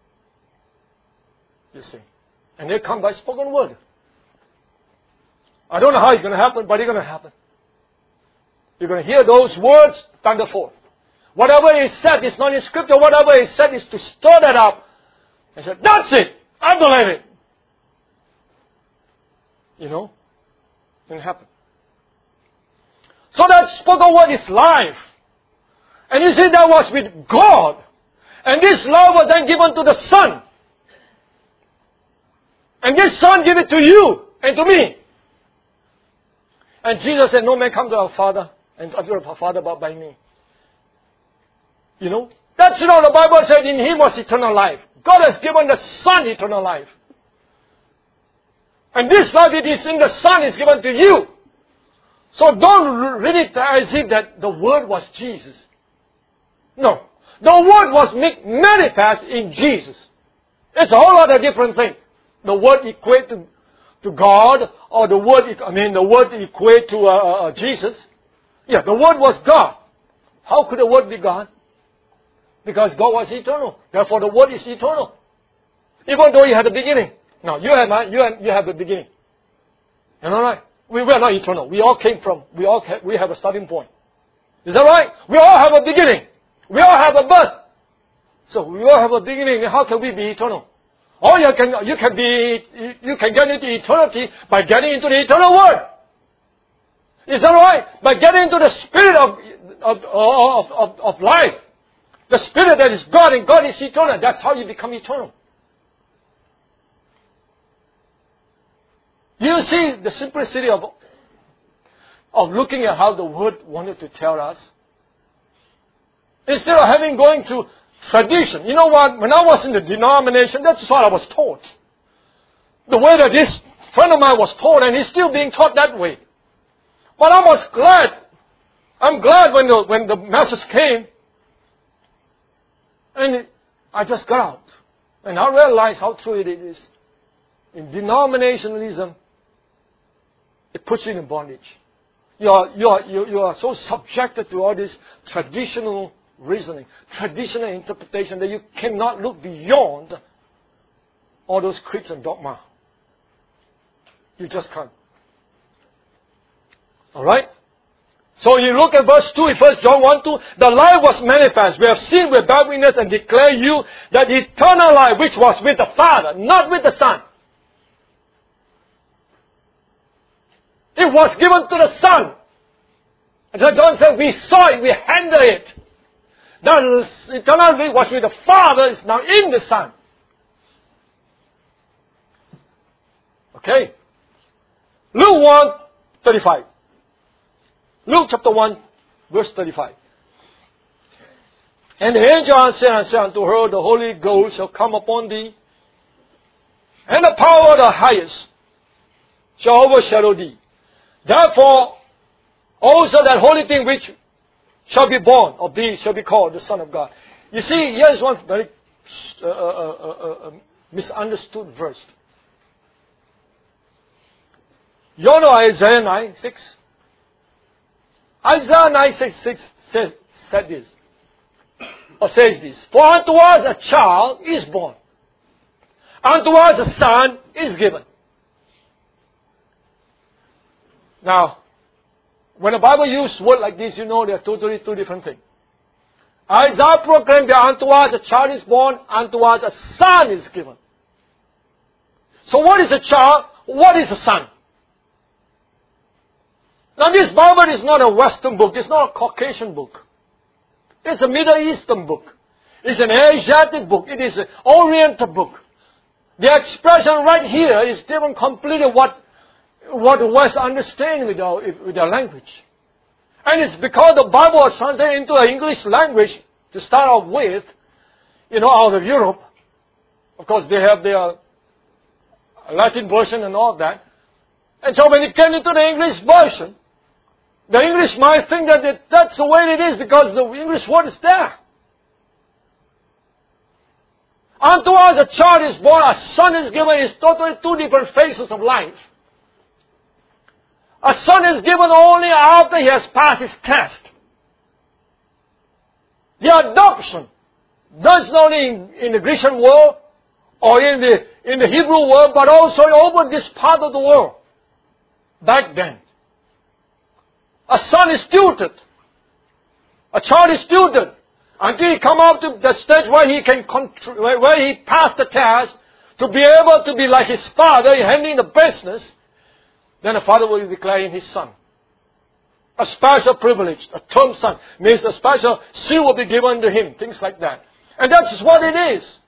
You see. And they come by spoken word. I don't know how it's going to happen, but it's going to happen. You're going to hear those words thunder forth. Whatever is said is not in Scripture. Whatever is said is to stir that up. And say, that's it. I believe it. It's going to happen. So that spoken word is life. And you see, that was with God. And this love was then given to the Son. And this Son gave it to you and to me. And Jesus said, no man come to our Father and to our Father but by me. That's the Bible said in Him was eternal life. God has given the Son eternal life. And this life it is in the Son is given to you. So don't read it as if that the Word was Jesus. No. The Word was made manifest in Jesus. It's a whole lot of different thing. The Word equate to God, or the Word equate to Jesus. Yeah, the Word was God. How could the Word be God? Because God was eternal. Therefore, the Word is eternal. Even though He had a beginning. Now, you have a beginning. You know, right? We are not eternal. We have a starting point. Is that right? We all have a beginning. We all have a birth. So we all have a beginning. How can we be eternal? Or you can get into eternity by getting into the eternal Word. Is that right? By getting into the spirit of life. The spirit that is God, and God is eternal. That's how you become eternal. You see the simplicity of looking at how the Word wanted to tell us. Instead of going to tradition. You know what? When I was in the denomination, that's what I was taught. The way that this friend of mine was taught, and he's still being taught that way. But I was glad. I'm glad when the message came, and I just got out. And I realized how true it is. In denominationalism, it puts you in bondage. You are so subjected to all this traditional reasoning, traditional interpretation, that you cannot look beyond all those creeds and dogma. You just can't. Alright? So you look at verse 2 in 1 John 1:2, the life was manifest. We have seen with bear witness and declare you that eternal life which was with the Father, not with the Son. It was given to the Son. And so John said, we saw it, we handled it. The eternal life was with the Father, is now in the Son. Okay. Luke 1:35. Luke chapter 1, verse 35. And the angel answered and said unto her, the Holy Ghost shall come upon thee, and the power of the highest shall overshadow thee. Therefore, also that holy thing which shall be born of thee shall be called the Son of God. You see, here is one very misunderstood verse. You all know Isaiah 9:6? Isaiah 9:6 said this, or says this, for unto us a child is born, unto us a son is given. Now, when the Bible uses words like this, you know they are totally two different things. Isaiah proclaimed that unto us a child is born, unto us a son is given. So what is a child? What is a son? Now this Bible is not a Western book. It's not a Caucasian book. It's a Middle Eastern book. It's an Asiatic book. It is an Oriental book. The expression right here is different completely what the West understand with their language. And it's because the Bible was translated into the English language to start off with, out of Europe. Of course, they have their Latin version and all of that. And so when it came into the English version, the English might think that that's the way it is because the English word is there. Unto us a child is born, a son is given. It's totally two different phases of life. A son is given only after he has passed his test. The adoption, not only in the Grecian world or in the Hebrew world, but also over this part of the world. Back then, a son is tutored. A child is tutored until he come up to the stage where he passed the test to be able to be like his father, handling the business. Then the father will declare him his son. A special privilege, a term son, means a special seal will be given to him, things like that. And that's what it is.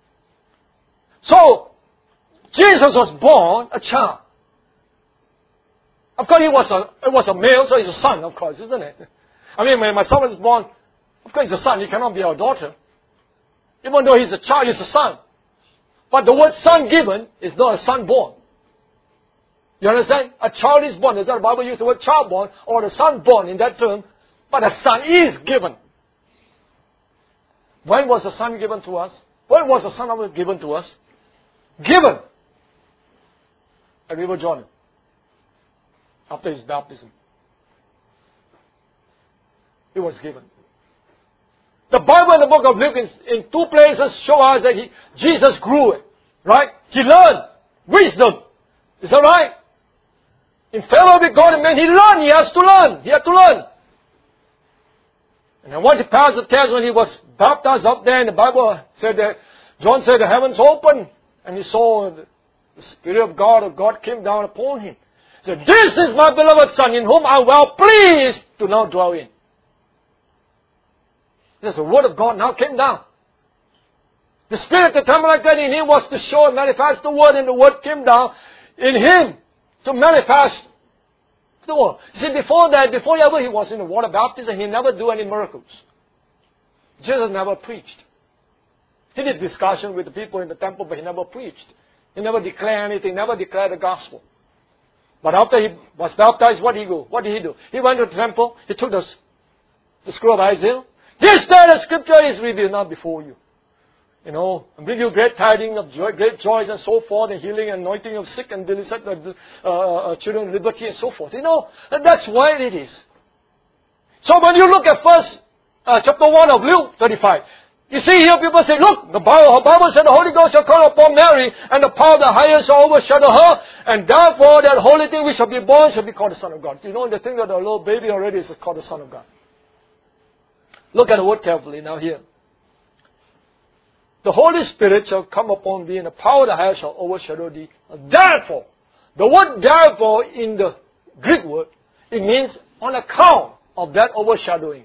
So, Jesus was born a child. Of course, it was a male, so he's a son, of course, isn't it? I mean, when my son was born, of course he's a son, he cannot be our daughter. Even though he's a child, he's a son. But the word son given is not a son born. You understand? A child is born. That's why the Bible uses the word child born or the son born in that term. But a son is given. When was the Son given to us? When was the Son of God given to us? Given at River Jordan after His baptism. It was given. The Bible in the book of Luke in two places show us that Jesus grew it. Right? He learned wisdom. Is that right? In favor with God and man, he learned. He has to learn. He had to learn. And then once he passed the test, when he was baptized up there, and the Bible said that, John said the heavens opened, and he saw the Spirit of God came down upon him. He said, "This is my beloved Son, in whom I am well pleased to now dwell in." Yes, the Word of God now came down. The Spirit that tabernacled in him was to show and manifest the Word, and the Word came down in him to manifest the Word. You see, before ever he was in the water baptism, he never do any miracles. Jesus never preached. He did discussion with the people in the temple, but he never preached. He never declared anything, never declared the gospel. But after he was baptized, what did he do? What did he do? He went to the temple, he took the scroll of Isaiah. This day the scripture is revealed now before you. You know, and bring you great tidings of joy, great joys and so forth, and healing and anointing of sick and deliverance, children, liberty and so forth. You know, and that's why it is. So when you look at chapter 1 of Luke 35, you see here people say, look, the Bible said the Holy Ghost shall come upon Mary, and the power of the highest shall overshadow her, and therefore that holy thing which shall be born shall be called the Son of God. You know, the thing that the little baby already is called the Son of God. Look at the word carefully now here. The Holy Spirit shall come upon thee, and the power of the highest shall overshadow thee. Therefore, the word therefore in the Greek word, it means on account of that overshadowing.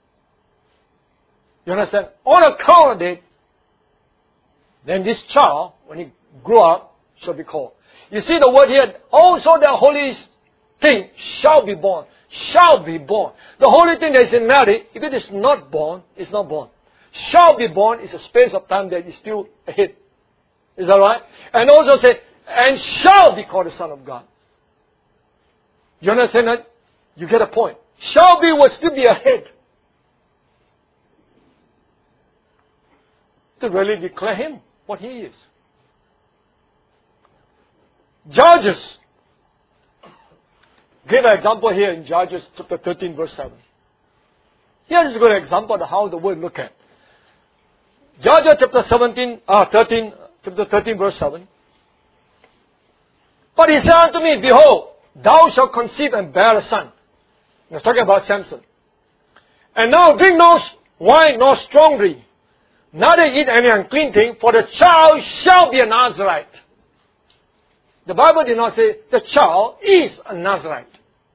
You understand? On account of it, then this child, when he grow up, shall be called. You see the word here, also the holy thing shall be born. Shall be born. The holy thing that is in Mary, if it is not born, it's not born. Shall be born is a space of time that is still ahead. Is that right? And also say, and shall be called the Son of God. You understand that? You get a point. Shall be will still be ahead. To really declare Him what He is. Judges. Give an example here in Judges chapter 13 verse 7. Here is a good example of how the word look at. Judges chapter 13 verse 7. But he said unto me, behold, thou shalt conceive and bear a son. He was talking about Samson. And now drink no wine nor strong drink, neither eat any unclean thing, for the child shall be a Nazarite. The Bible did not say the child is a Nazarite.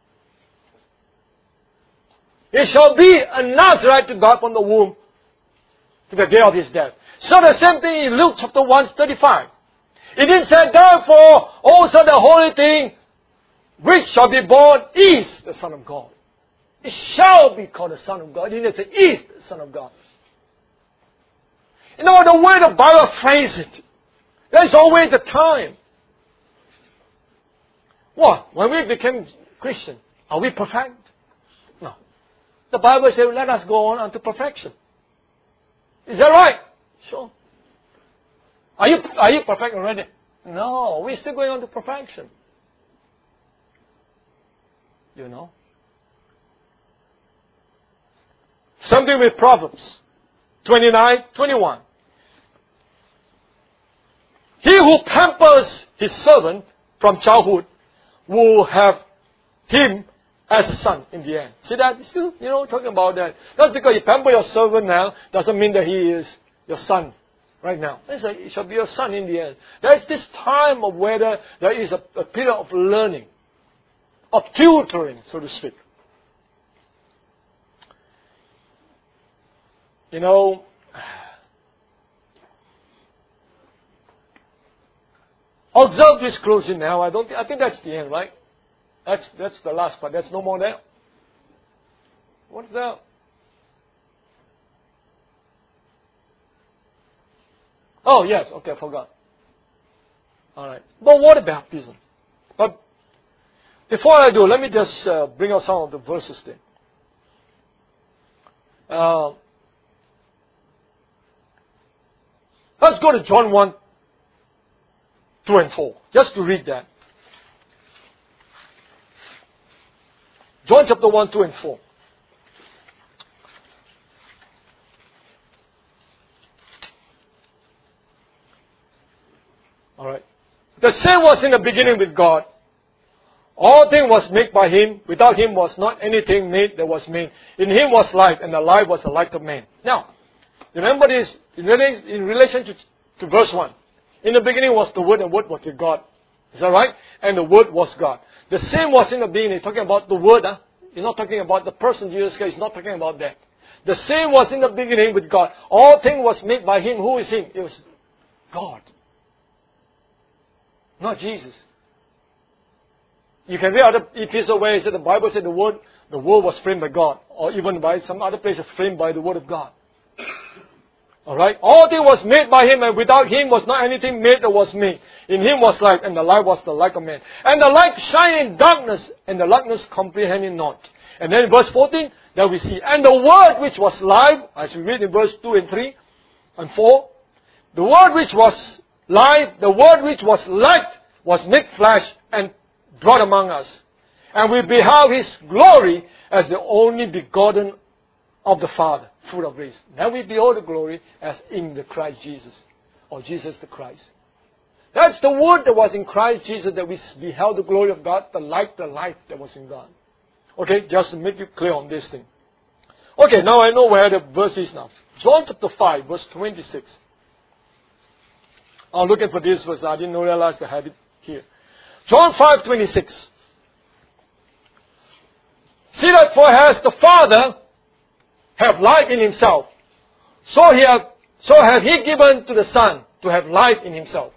He shall be a Nazarite to God from the womb to the day of his death. So the same thing in Luke chapter 1:35. It didn't say, therefore, also the holy thing which shall be born is the Son of God. It shall be called the Son of God. It didn't say, is the Son of God. You know, the way the Bible phrases it, there's always the time. What? When we became Christian, are we perfect? No. The Bible says, let us go on unto perfection. Is that right? Sure. Are you perfect already? No, we're still going on to perfection. You know. Something with Proverbs 29:21. He who pampers his servant from childhood will have him as a son in the end. See that? Still, talking about that. Just because you pamper your servant now doesn't mean that he is your son right now. It shall be your son in the end. There is this time of whether there is a period of learning, of tutoring, so to speak. Observe this closely now. I think that's the end, right? That's the last part. There's no more there. What's that? Oh, yes. Okay, I forgot. All right. But water baptism. But before I do, let me just bring out some of the verses there. Let's go to John 1, 2 and 4. Just to read that. John chapter 1, 2 and 4. Alright. The same was in the beginning with God. All things was made by Him. Without Him was not anything made that was made. In Him was life, and the life was the light of man. Now, remember this in relation to verse 1. In the beginning was the Word, and the Word was with God. Is that right? And the Word was God. The same was in the beginning. He's talking about the Word. He's not talking about the person Jesus Christ. He's not talking about that. The same was in the beginning with God. All things was made by Him. Who is Him? It was God. Not Jesus. You can read other epistles where it said the Bible said the world was framed by God. Or even by some other places framed by the Word of God. Alright? All things was made by Him, and without Him was not anything made that was made. In Him was life, and the life was the light of man. And the light shined in darkness, and the darkness comprehended not. And then in verse 14, there we see, and the Word which was life, as we read in verse 2 and 3 and 4, the Word which was life, the Word which was light, was made flesh and dwelt among us. And we beheld His glory as the only begotten of the Father, full of grace. Now we behold the glory as in the Christ Jesus, or Jesus the Christ. That's the Word that was in Christ Jesus, that we beheld the glory of God, the life that was in God. Okay, just to make you clear on this thing. Okay, now I know where the verse is now. John chapter 5, verse 26. I'm looking for this verse. I didn't realize I had it here. John 5:26. See that for as the Father have life in Himself, so have He given to the Son to have life in Himself.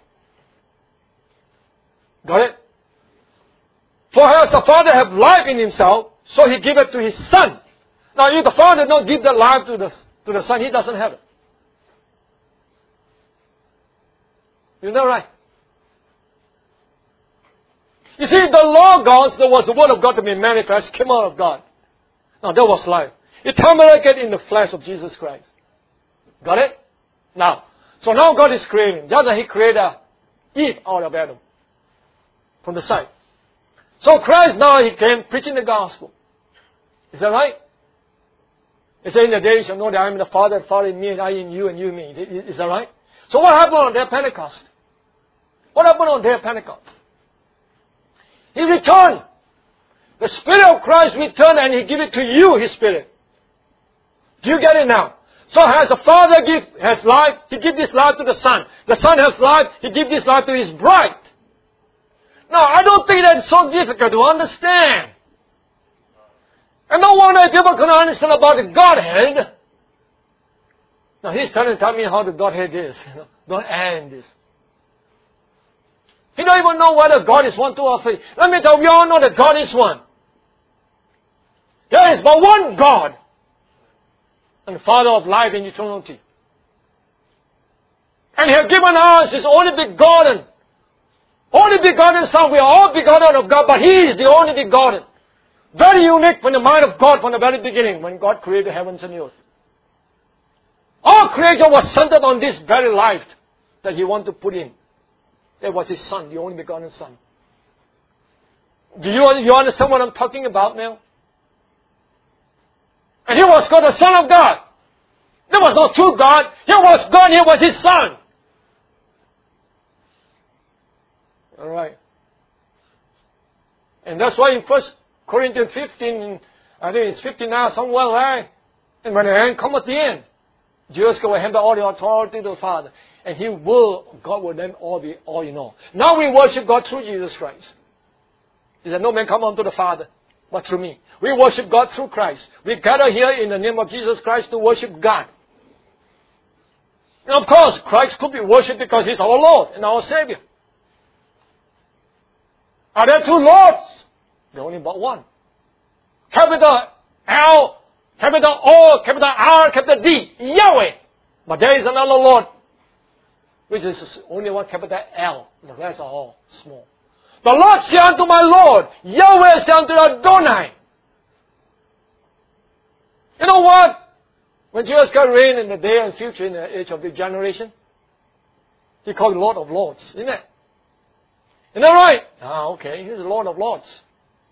Got it? For as the Father have life in Himself, so He gave it to His Son. Now if the Father don't give the life to the Son, He doesn't have it. Isn't that right? You see, the Logos, that was the Word of God to be manifest, came out of God. Now, that was life. It tabernacled in the flesh of Jesus Christ. Got it? Now, so now God is creating. Just like He created Eve out of Adam. From the side. So Christ now, He came preaching the gospel. Is that right? He said, in the day you shall know that I am in the Father, the Father in me, and I in you, and you in me. Is that right? So what happened on their Pentecost? What happened on their Pentecost? He returned. The Spirit of Christ returned, and He gave it to you, His Spirit. Do you get it now? So as the Father has life, He gives this life to the Son. The Son has life, He gives this life to His bride. Now, I don't think that's so difficult to understand. And no wonder people can understand about the Godhead. Now, he's trying to tell me how the Godhead is. Don't end this. He don't even know whether God is one, two, or three. Let me tell you, we all know that God is one. There is but one God. And the Father of life and eternity. And He has given us His only begotten. Only begotten Son. We are all begotten of God, but He is the only begotten. Very unique from the mind of God from the very beginning when God created the heavens and the earth. All creation was centered on this very life that He wanted to put in. That was His Son, the only begotten Son. Do you understand what I'm talking about now? And He was called the Son of God. There was no true God. He was God, He was His Son. Alright. And that's why in 1 Corinthians 15, I think it's 15 now, somewhere, right? And when the end comes at the end, Jesus will hand all the authority to the Father. And God will then all be all in all. Now we worship God through Jesus Christ. He said, no man come unto the Father, but through me. We worship God through Christ. We gather here in the name of Jesus Christ to worship God. And of course, Christ could be worshipped because He's our Lord and our Savior. Are there two Lords? There's only but one. Capital L, capital O, capital R, capital D, Yahweh. But there is another Lord, which is only one capital L. The rest are all small. The Lord said unto my Lord, Yahweh said unto Adonai. You know what? When Jesus Christ reign in the day and future in the age of the generation, He called Lord of Lords, isn't it? Isn't that right? Ah, okay. He's the Lord of Lords.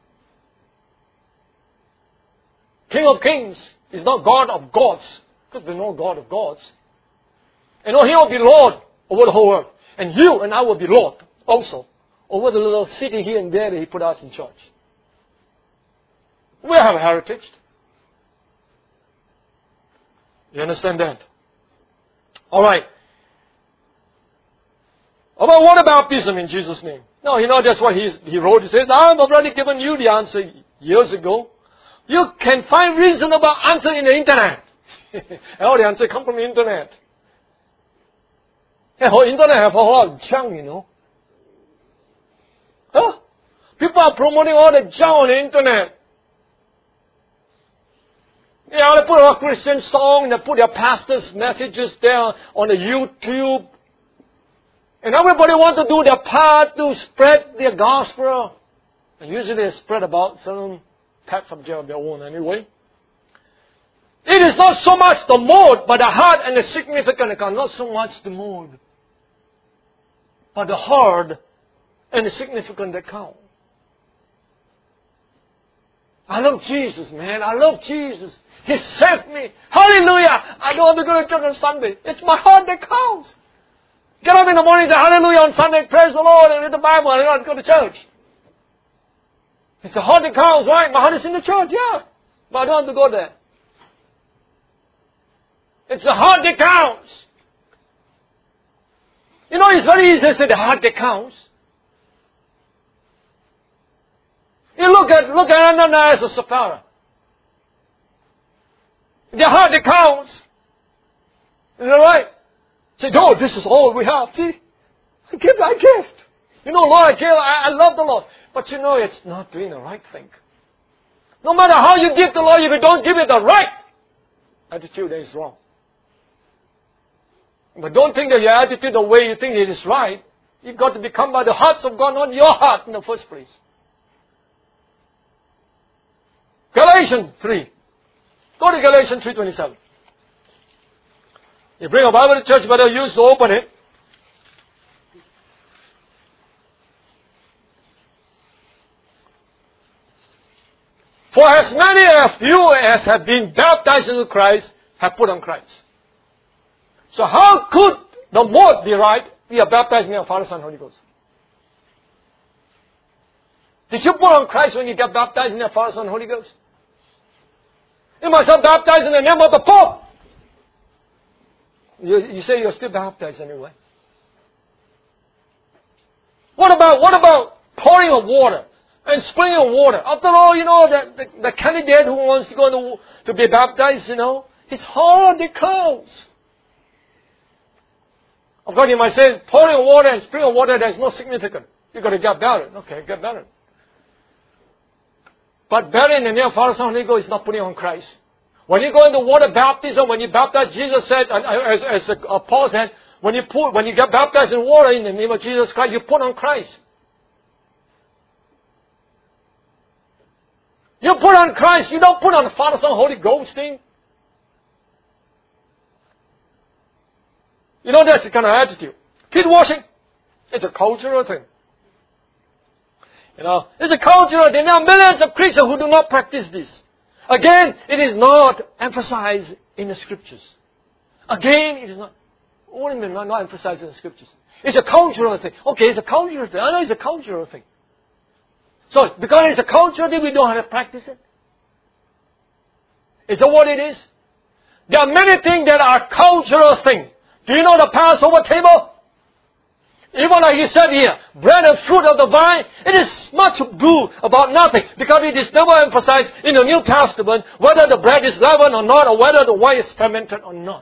King of Kings is not God of gods, because there's no God of gods. And He will be Lord over the whole earth. And you and I will be Lord also over the little city here and there that He put us in charge. We have a heritage. You understand that? All right. About water baptism in Jesus' name? No, that's what he wrote. He says, I've already given you the answer years ago. You can find reasonable answer in the internet. All the answer come from the internet. The internet have a lot of junk, Huh? People are promoting all the junk on the internet. Yeah, they put a Christian song, they put their pastor's messages there on the YouTube. And everybody wants to do their part to spread their gospel. And usually they spread about some pet subject of their own anyway. It is not so much the mode, but the heart and the significant account. Not so much the mode, but the heart and the significant account. I love Jesus, man. I love Jesus. He saved me. Hallelujah. I don't have to go to church on Sunday. It's my heart that counts. Get up in the morning and say hallelujah on Sunday, praise the Lord, and read the Bible, and not go to church. It's the heart that counts, right? My heart is in the church, yeah. But I don't have to go there. It's the heart that counts. It's very easy to say the heart that counts. You look at Ananias and Sapphira. The heart that counts. Is that right? Say, no, this is all we have. See? I gift. Lord, I love the Lord. But it's not doing the right thing. No matter how you give the Lord, if you don't give it the right attitude, then it's wrong. But don't think that your attitude, the way you think it is right, you've got to become by the hearts of God, not your heart in the first place. Galatians 3. Go to Galatians 3:27. You bring a Bible to church, better use to open it. For as many of you as have been baptized into Christ have put on Christ. So how could the mode be right? We are baptized in the Father, Son, Holy Ghost. Did you put on Christ when you get baptized in the Father, Son, Holy Ghost? You must have baptized in the name of the Pope. You say you're still baptized anyway. What about pouring of water and sprinkling of water? After all, the candidate who wants to go to be baptized, it's hard it counts. Of course, you might say pouring of water and sprinkling of water, there's no significance. You've got to get buried. Okay, get buried. But burying in the name of Father, Son, Holy Ghost is not putting on Christ. When you go into water baptism, when you baptize, Jesus said, as Paul said, when you get baptized in water in the name of Jesus Christ, you put on Christ. You put on Christ. You don't put on the Father, Son, Holy Ghost thing. That's the kind of attitude. Feet washing, it's a cultural thing. It's a cultural thing. There are millions of Christians who do not practice this. Again, it is not emphasized in the Scriptures. Again, it is not. What do you mean not emphasized in the Scriptures? It's a cultural thing. Okay, it's a cultural thing. I know it's a cultural thing. So, because it's a cultural thing, we don't have to practice it. Is that what it is? There are many things that are cultural things. Do you know the Passover table? Even like he said here, bread and fruit of the vine, it is much ado about nothing, because it is never emphasized in the New Testament whether the bread is leavened or not, or whether the wine is fermented or not.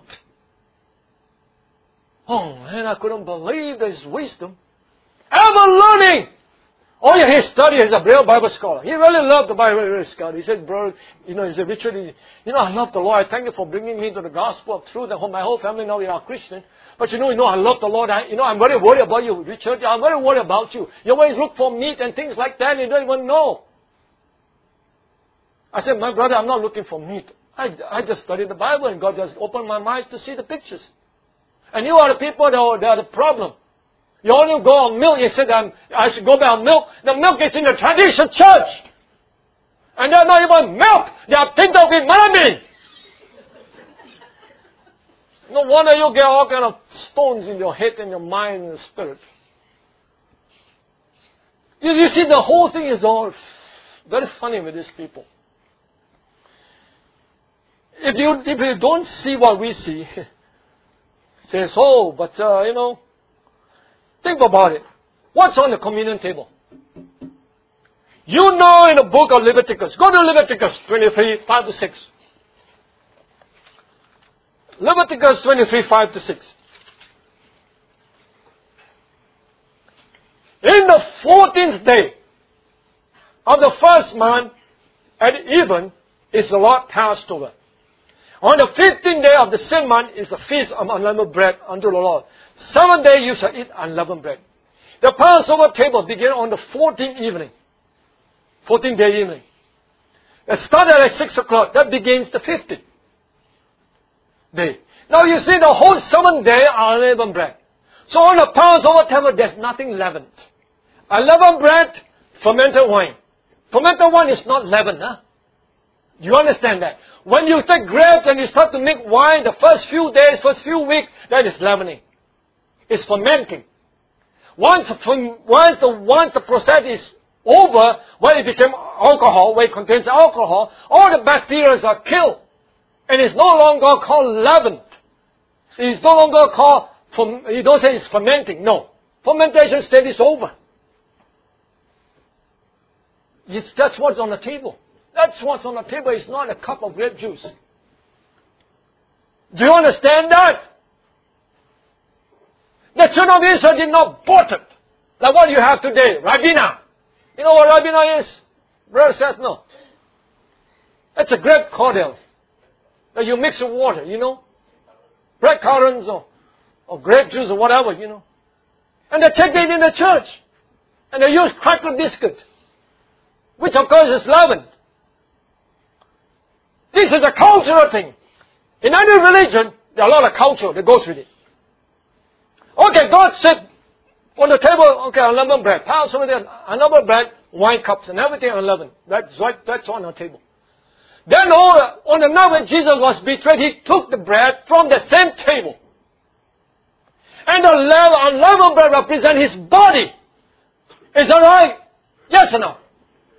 Oh man, I couldn't believe this wisdom. Ever learning! Oh yeah, he studied, he's a real Bible scholar. He really loved the Bible, really scholar. He said, bro, he said, Richard, I love the Lord. I thank you for bringing me to the gospel of truth. My whole family now we are Christian. But I love the Lord. I'm very worried about you, Richard. I'm very worried about you. You always look for meat and things like that, and you don't even know. I said, my brother, I'm not looking for meat. I just studied the Bible, and God just opened my eyes to see the pictures. And you are the people that are the problem. You only go on milk. You said, I should go by on milk. The milk is in the tradition church. And they're not even milk. They are tinned up with money. No wonder you get all kind of stones in your head and your mind and spirit. You see, the whole thing is all very funny with these people. If you don't see what we see, says, oh, but think about it. What's on the communion table? You know, in the book of Leviticus, go to Leviticus 23, 5 to 6. Leviticus 23, 5 to 6. In the 14th day of the first month at even is the Lord Passover. On the 15th day of the same month is the feast of unleavened bread unto the Lord. 7 days you shall eat unleavened bread. The Passover table began on the 14th evening. 14th day evening. It started at 6 o'clock. That begins the 15th day. Now you see the whole 7 days are unleavened bread. So on the Passover table there's nothing leavened. Unleavened bread, fermented wine. Fermented wine is not leavened, huh? Do you understand that? When you take grapes and you start to make wine, the first few days, first few weeks, that is leavening. It's fermenting. Once the process is over, when it became alcohol, where it contains alcohol, all the bacteria are killed. And it's no longer called leavened. It's no longer called, you don't say it's fermenting. No. Fermentation stage is over. That's what's on the table. That's what's on the table. It's not a cup of grape juice. Do you understand that? The children of Israel did not bought it. Like what you have today, Ribena. You know what Ribena is? Brother said no. It's a grape cordial that you mix with water, you know. Black currants or grape juice or whatever, you know. And they take it in the church. And they use cracker biscuit, which of course is leavened. This is a cultural thing. In any religion, there are a lot of culture that goes with it. Okay, God said on the table, okay, unleavened bread. Passover, unleavened bread, wine cups, and everything unleavened. That's on the table. Then on the night when Jesus was betrayed, He took the bread from the same table. And the unleavened bread represents His body. Is that right? Yes or no?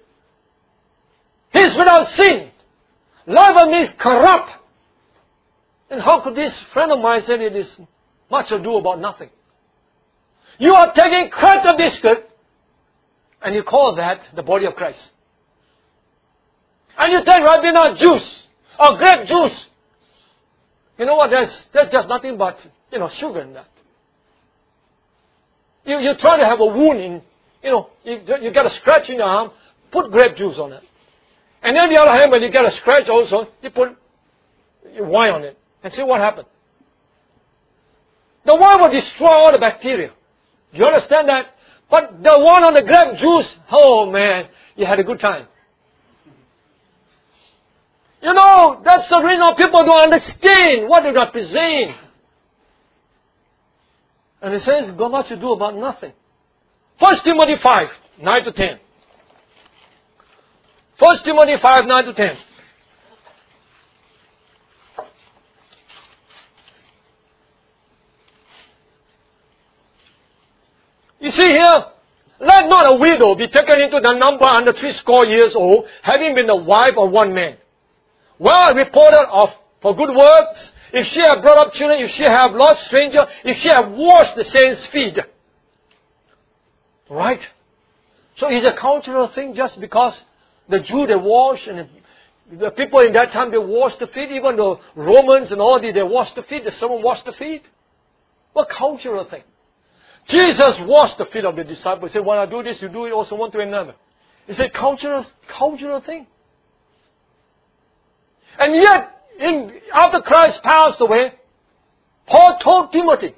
He's without sin. Leaven means corrupt. And how could this friend of mine say it is much ado about nothing? You are taking cracker biscuit and you call that the body of Christ. And you take Ribena juice or grape juice. You know what? There's just nothing but, sugar in that. You try to have a wound in, you get a scratch in your arm, put grape juice on it. And then the other hand, when you get a scratch also, you put wine on it and see what happens. The wine will destroy all the bacteria. Do you understand that? But the one on the grape juice, oh man, you had a good time. That's the reason people don't understand what it represents. And it says, go much to do about nothing. 1 Timothy 5, 9 to 10. 1 Timothy 5, 9 to 10. You see here, let not a widow be taken into the number under 60 years old, having been the wife of one man. Well reported of for good works, if she have brought up children, if she have lodged stranger, if she have washed the saints' feet. Right? So it's a cultural thing just because the Jew, they wash, and the people in that time, they wash the feet. Even the Romans and all, they wash the feet. The servant washed the feet. What cultural thing? Jesus washed the feet of the disciples. He said, when I do this, you do it also one to another. It's a cultural thing. And yet, after Christ passed away, Paul told Timothy.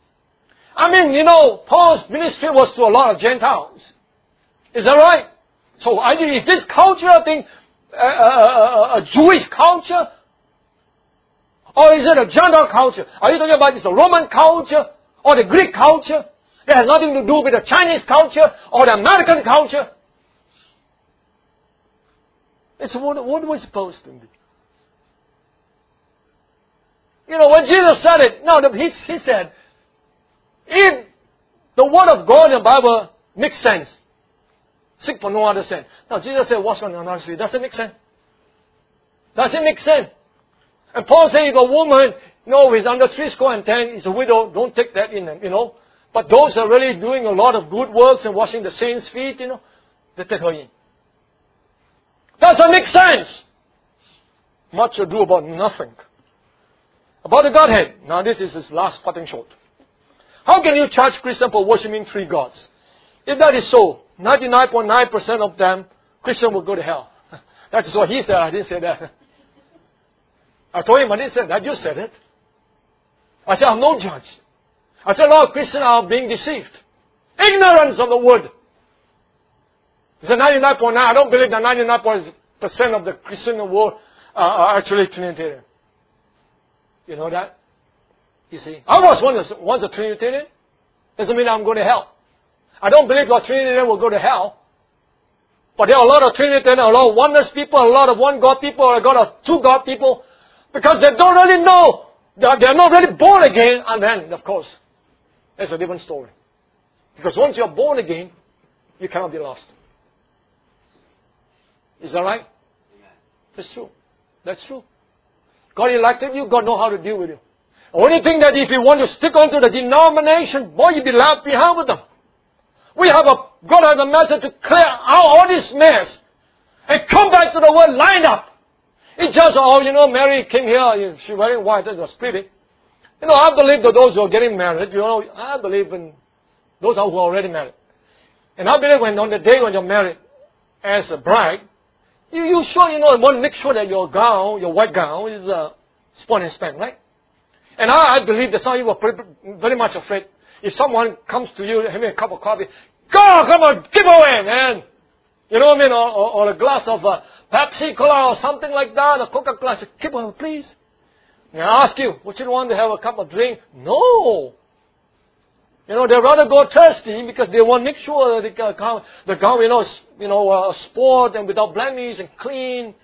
Paul's ministry was to a lot of Gentiles. Is that right? So is this cultural thing a Jewish culture? Or is it a Gentile culture? Are you talking about this Roman culture or the Greek culture? It has nothing to do with the Chinese culture or the American culture. It's what we're supposed to be. You know, when Jesus said it, no, he said, if the word of God in the Bible makes sense, seek for no other sense. Now, Jesus said, wash on another's feet. Does it make sense? Does it make sense? And Paul said, if a woman, is under 10, is a widow, don't take that in, But those are really doing a lot of good works and washing the saints' feet, they take her in. Doesn't make sense. Much ado about nothing. About the Godhead. Now this is his last parting shot. How can you charge Christians for worshiping three gods? If that is so, 99.9% of them, Christians will go to hell. That's what he said. I didn't say that. I told him, I didn't say that. You said it. I said, I'm no judge. I said, a lot of Christians are being deceived. Ignorance of the word. He said 99.9. I don't believe that 99% of the Christian world are actually Trinitarian. You know that? You see, I was once a Trinitarian. Doesn't mean I'm going to hell. I don't believe that Trinitarian will go to hell. But there are a lot of Trinitarian, a lot of oneness people, a lot of one God people, a lot of two God people. Because they don't really know. They're not really born again. And then, of course, that's a different story. Because once you're born again, you cannot be lost. Is that right? Yeah. That's true. That's true. God elected you, God knows how to deal with you. Only thing that if you want to stick on to the denomination, boy, you'll be left behind with them. God has a message to clear out all this mess and come back to the word lined up. It's just, Mary came here, she wearing white, that's pretty. I believe that those who are getting married, I believe in those who are already married. And I believe on the day when you're married as a bride, you sure, want to make sure that your gown, your white gown is spun and span, right? And I believe that some of you are very much afraid. If someone comes to you having a cup of coffee, come on, give away, man. You know what I mean? Or a glass of Pepsi Cola or something like that, a Coca-Cola. Keep on, please. And I ask you, would you want to have a cup of drink? No. They rather go thirsty because they want to make sure that the gown, sport and without blemish and clean.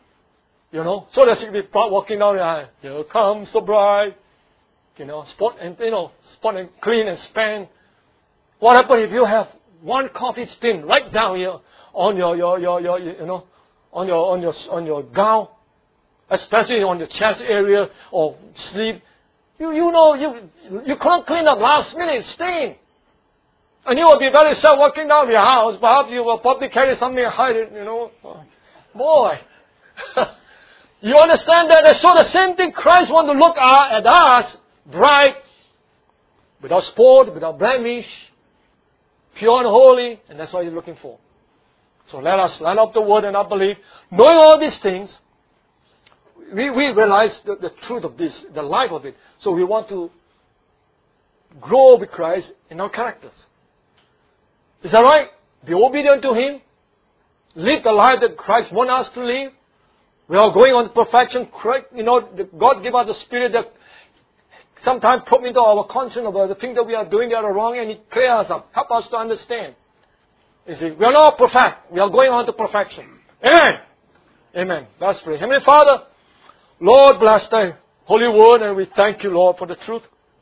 So that she can be walking down the aisle. Here comes the bride. Sport and clean and span. What happens if you have one coffee stain right down here on your gown, especially on your chest area or sleeve? You can't clean up last minute stain. And you will be very sad walking down your house. Perhaps you will probably carry something and hide it, Boy. You understand that? So the same thing Christ wants to look at us, bright, without spot, without blemish, pure and holy, and that's what He's looking for. So let us line up the word and our belief. Knowing all these things, we realize the truth of this, the life of it. So we want to grow with Christ in our characters. Is that right? Be obedient to Him. Live the life that Christ wants us to live. We are going on to perfection. God give us the Spirit that sometimes probe into our conscience about the things that we are doing that are wrong, and He clears us up. Help us to understand. You see, we are not perfect. We are going on to perfection. Amen. Amen. Let's pray. Heavenly Father, Lord, bless Thy holy word, and we thank You, Lord, for the truth.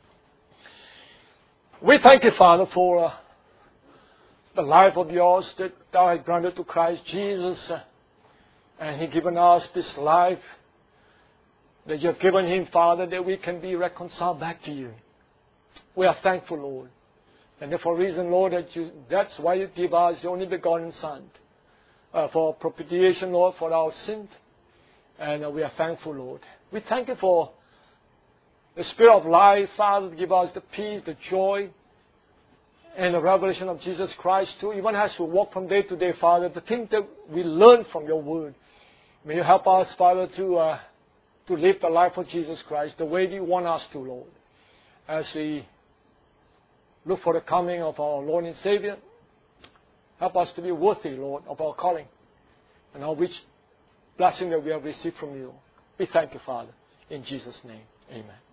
We thank You, Father, for the life of Yours that Thou hast granted to Christ Jesus. And He given us this life that You have given Him, Father, that we can be reconciled back to You. We are thankful, Lord. And therefore reason, Lord, that's why You give us Your only begotten Son. For propitiation, Lord, for our sins. And we are thankful, Lord. We thank You for the Spirit of life, Father, to give us the peace, the joy, and the revelation of Jesus Christ too. Even as we walk from day to day, Father, the things that we learn from Your word. May You help us, Father, to live the life of Jesus Christ the way You want us to, Lord. As we look for the coming of our Lord and Savior, help us to be worthy, Lord, of our calling and our rich blessing that we have received from You. We thank You, Father. In Jesus' name, amen.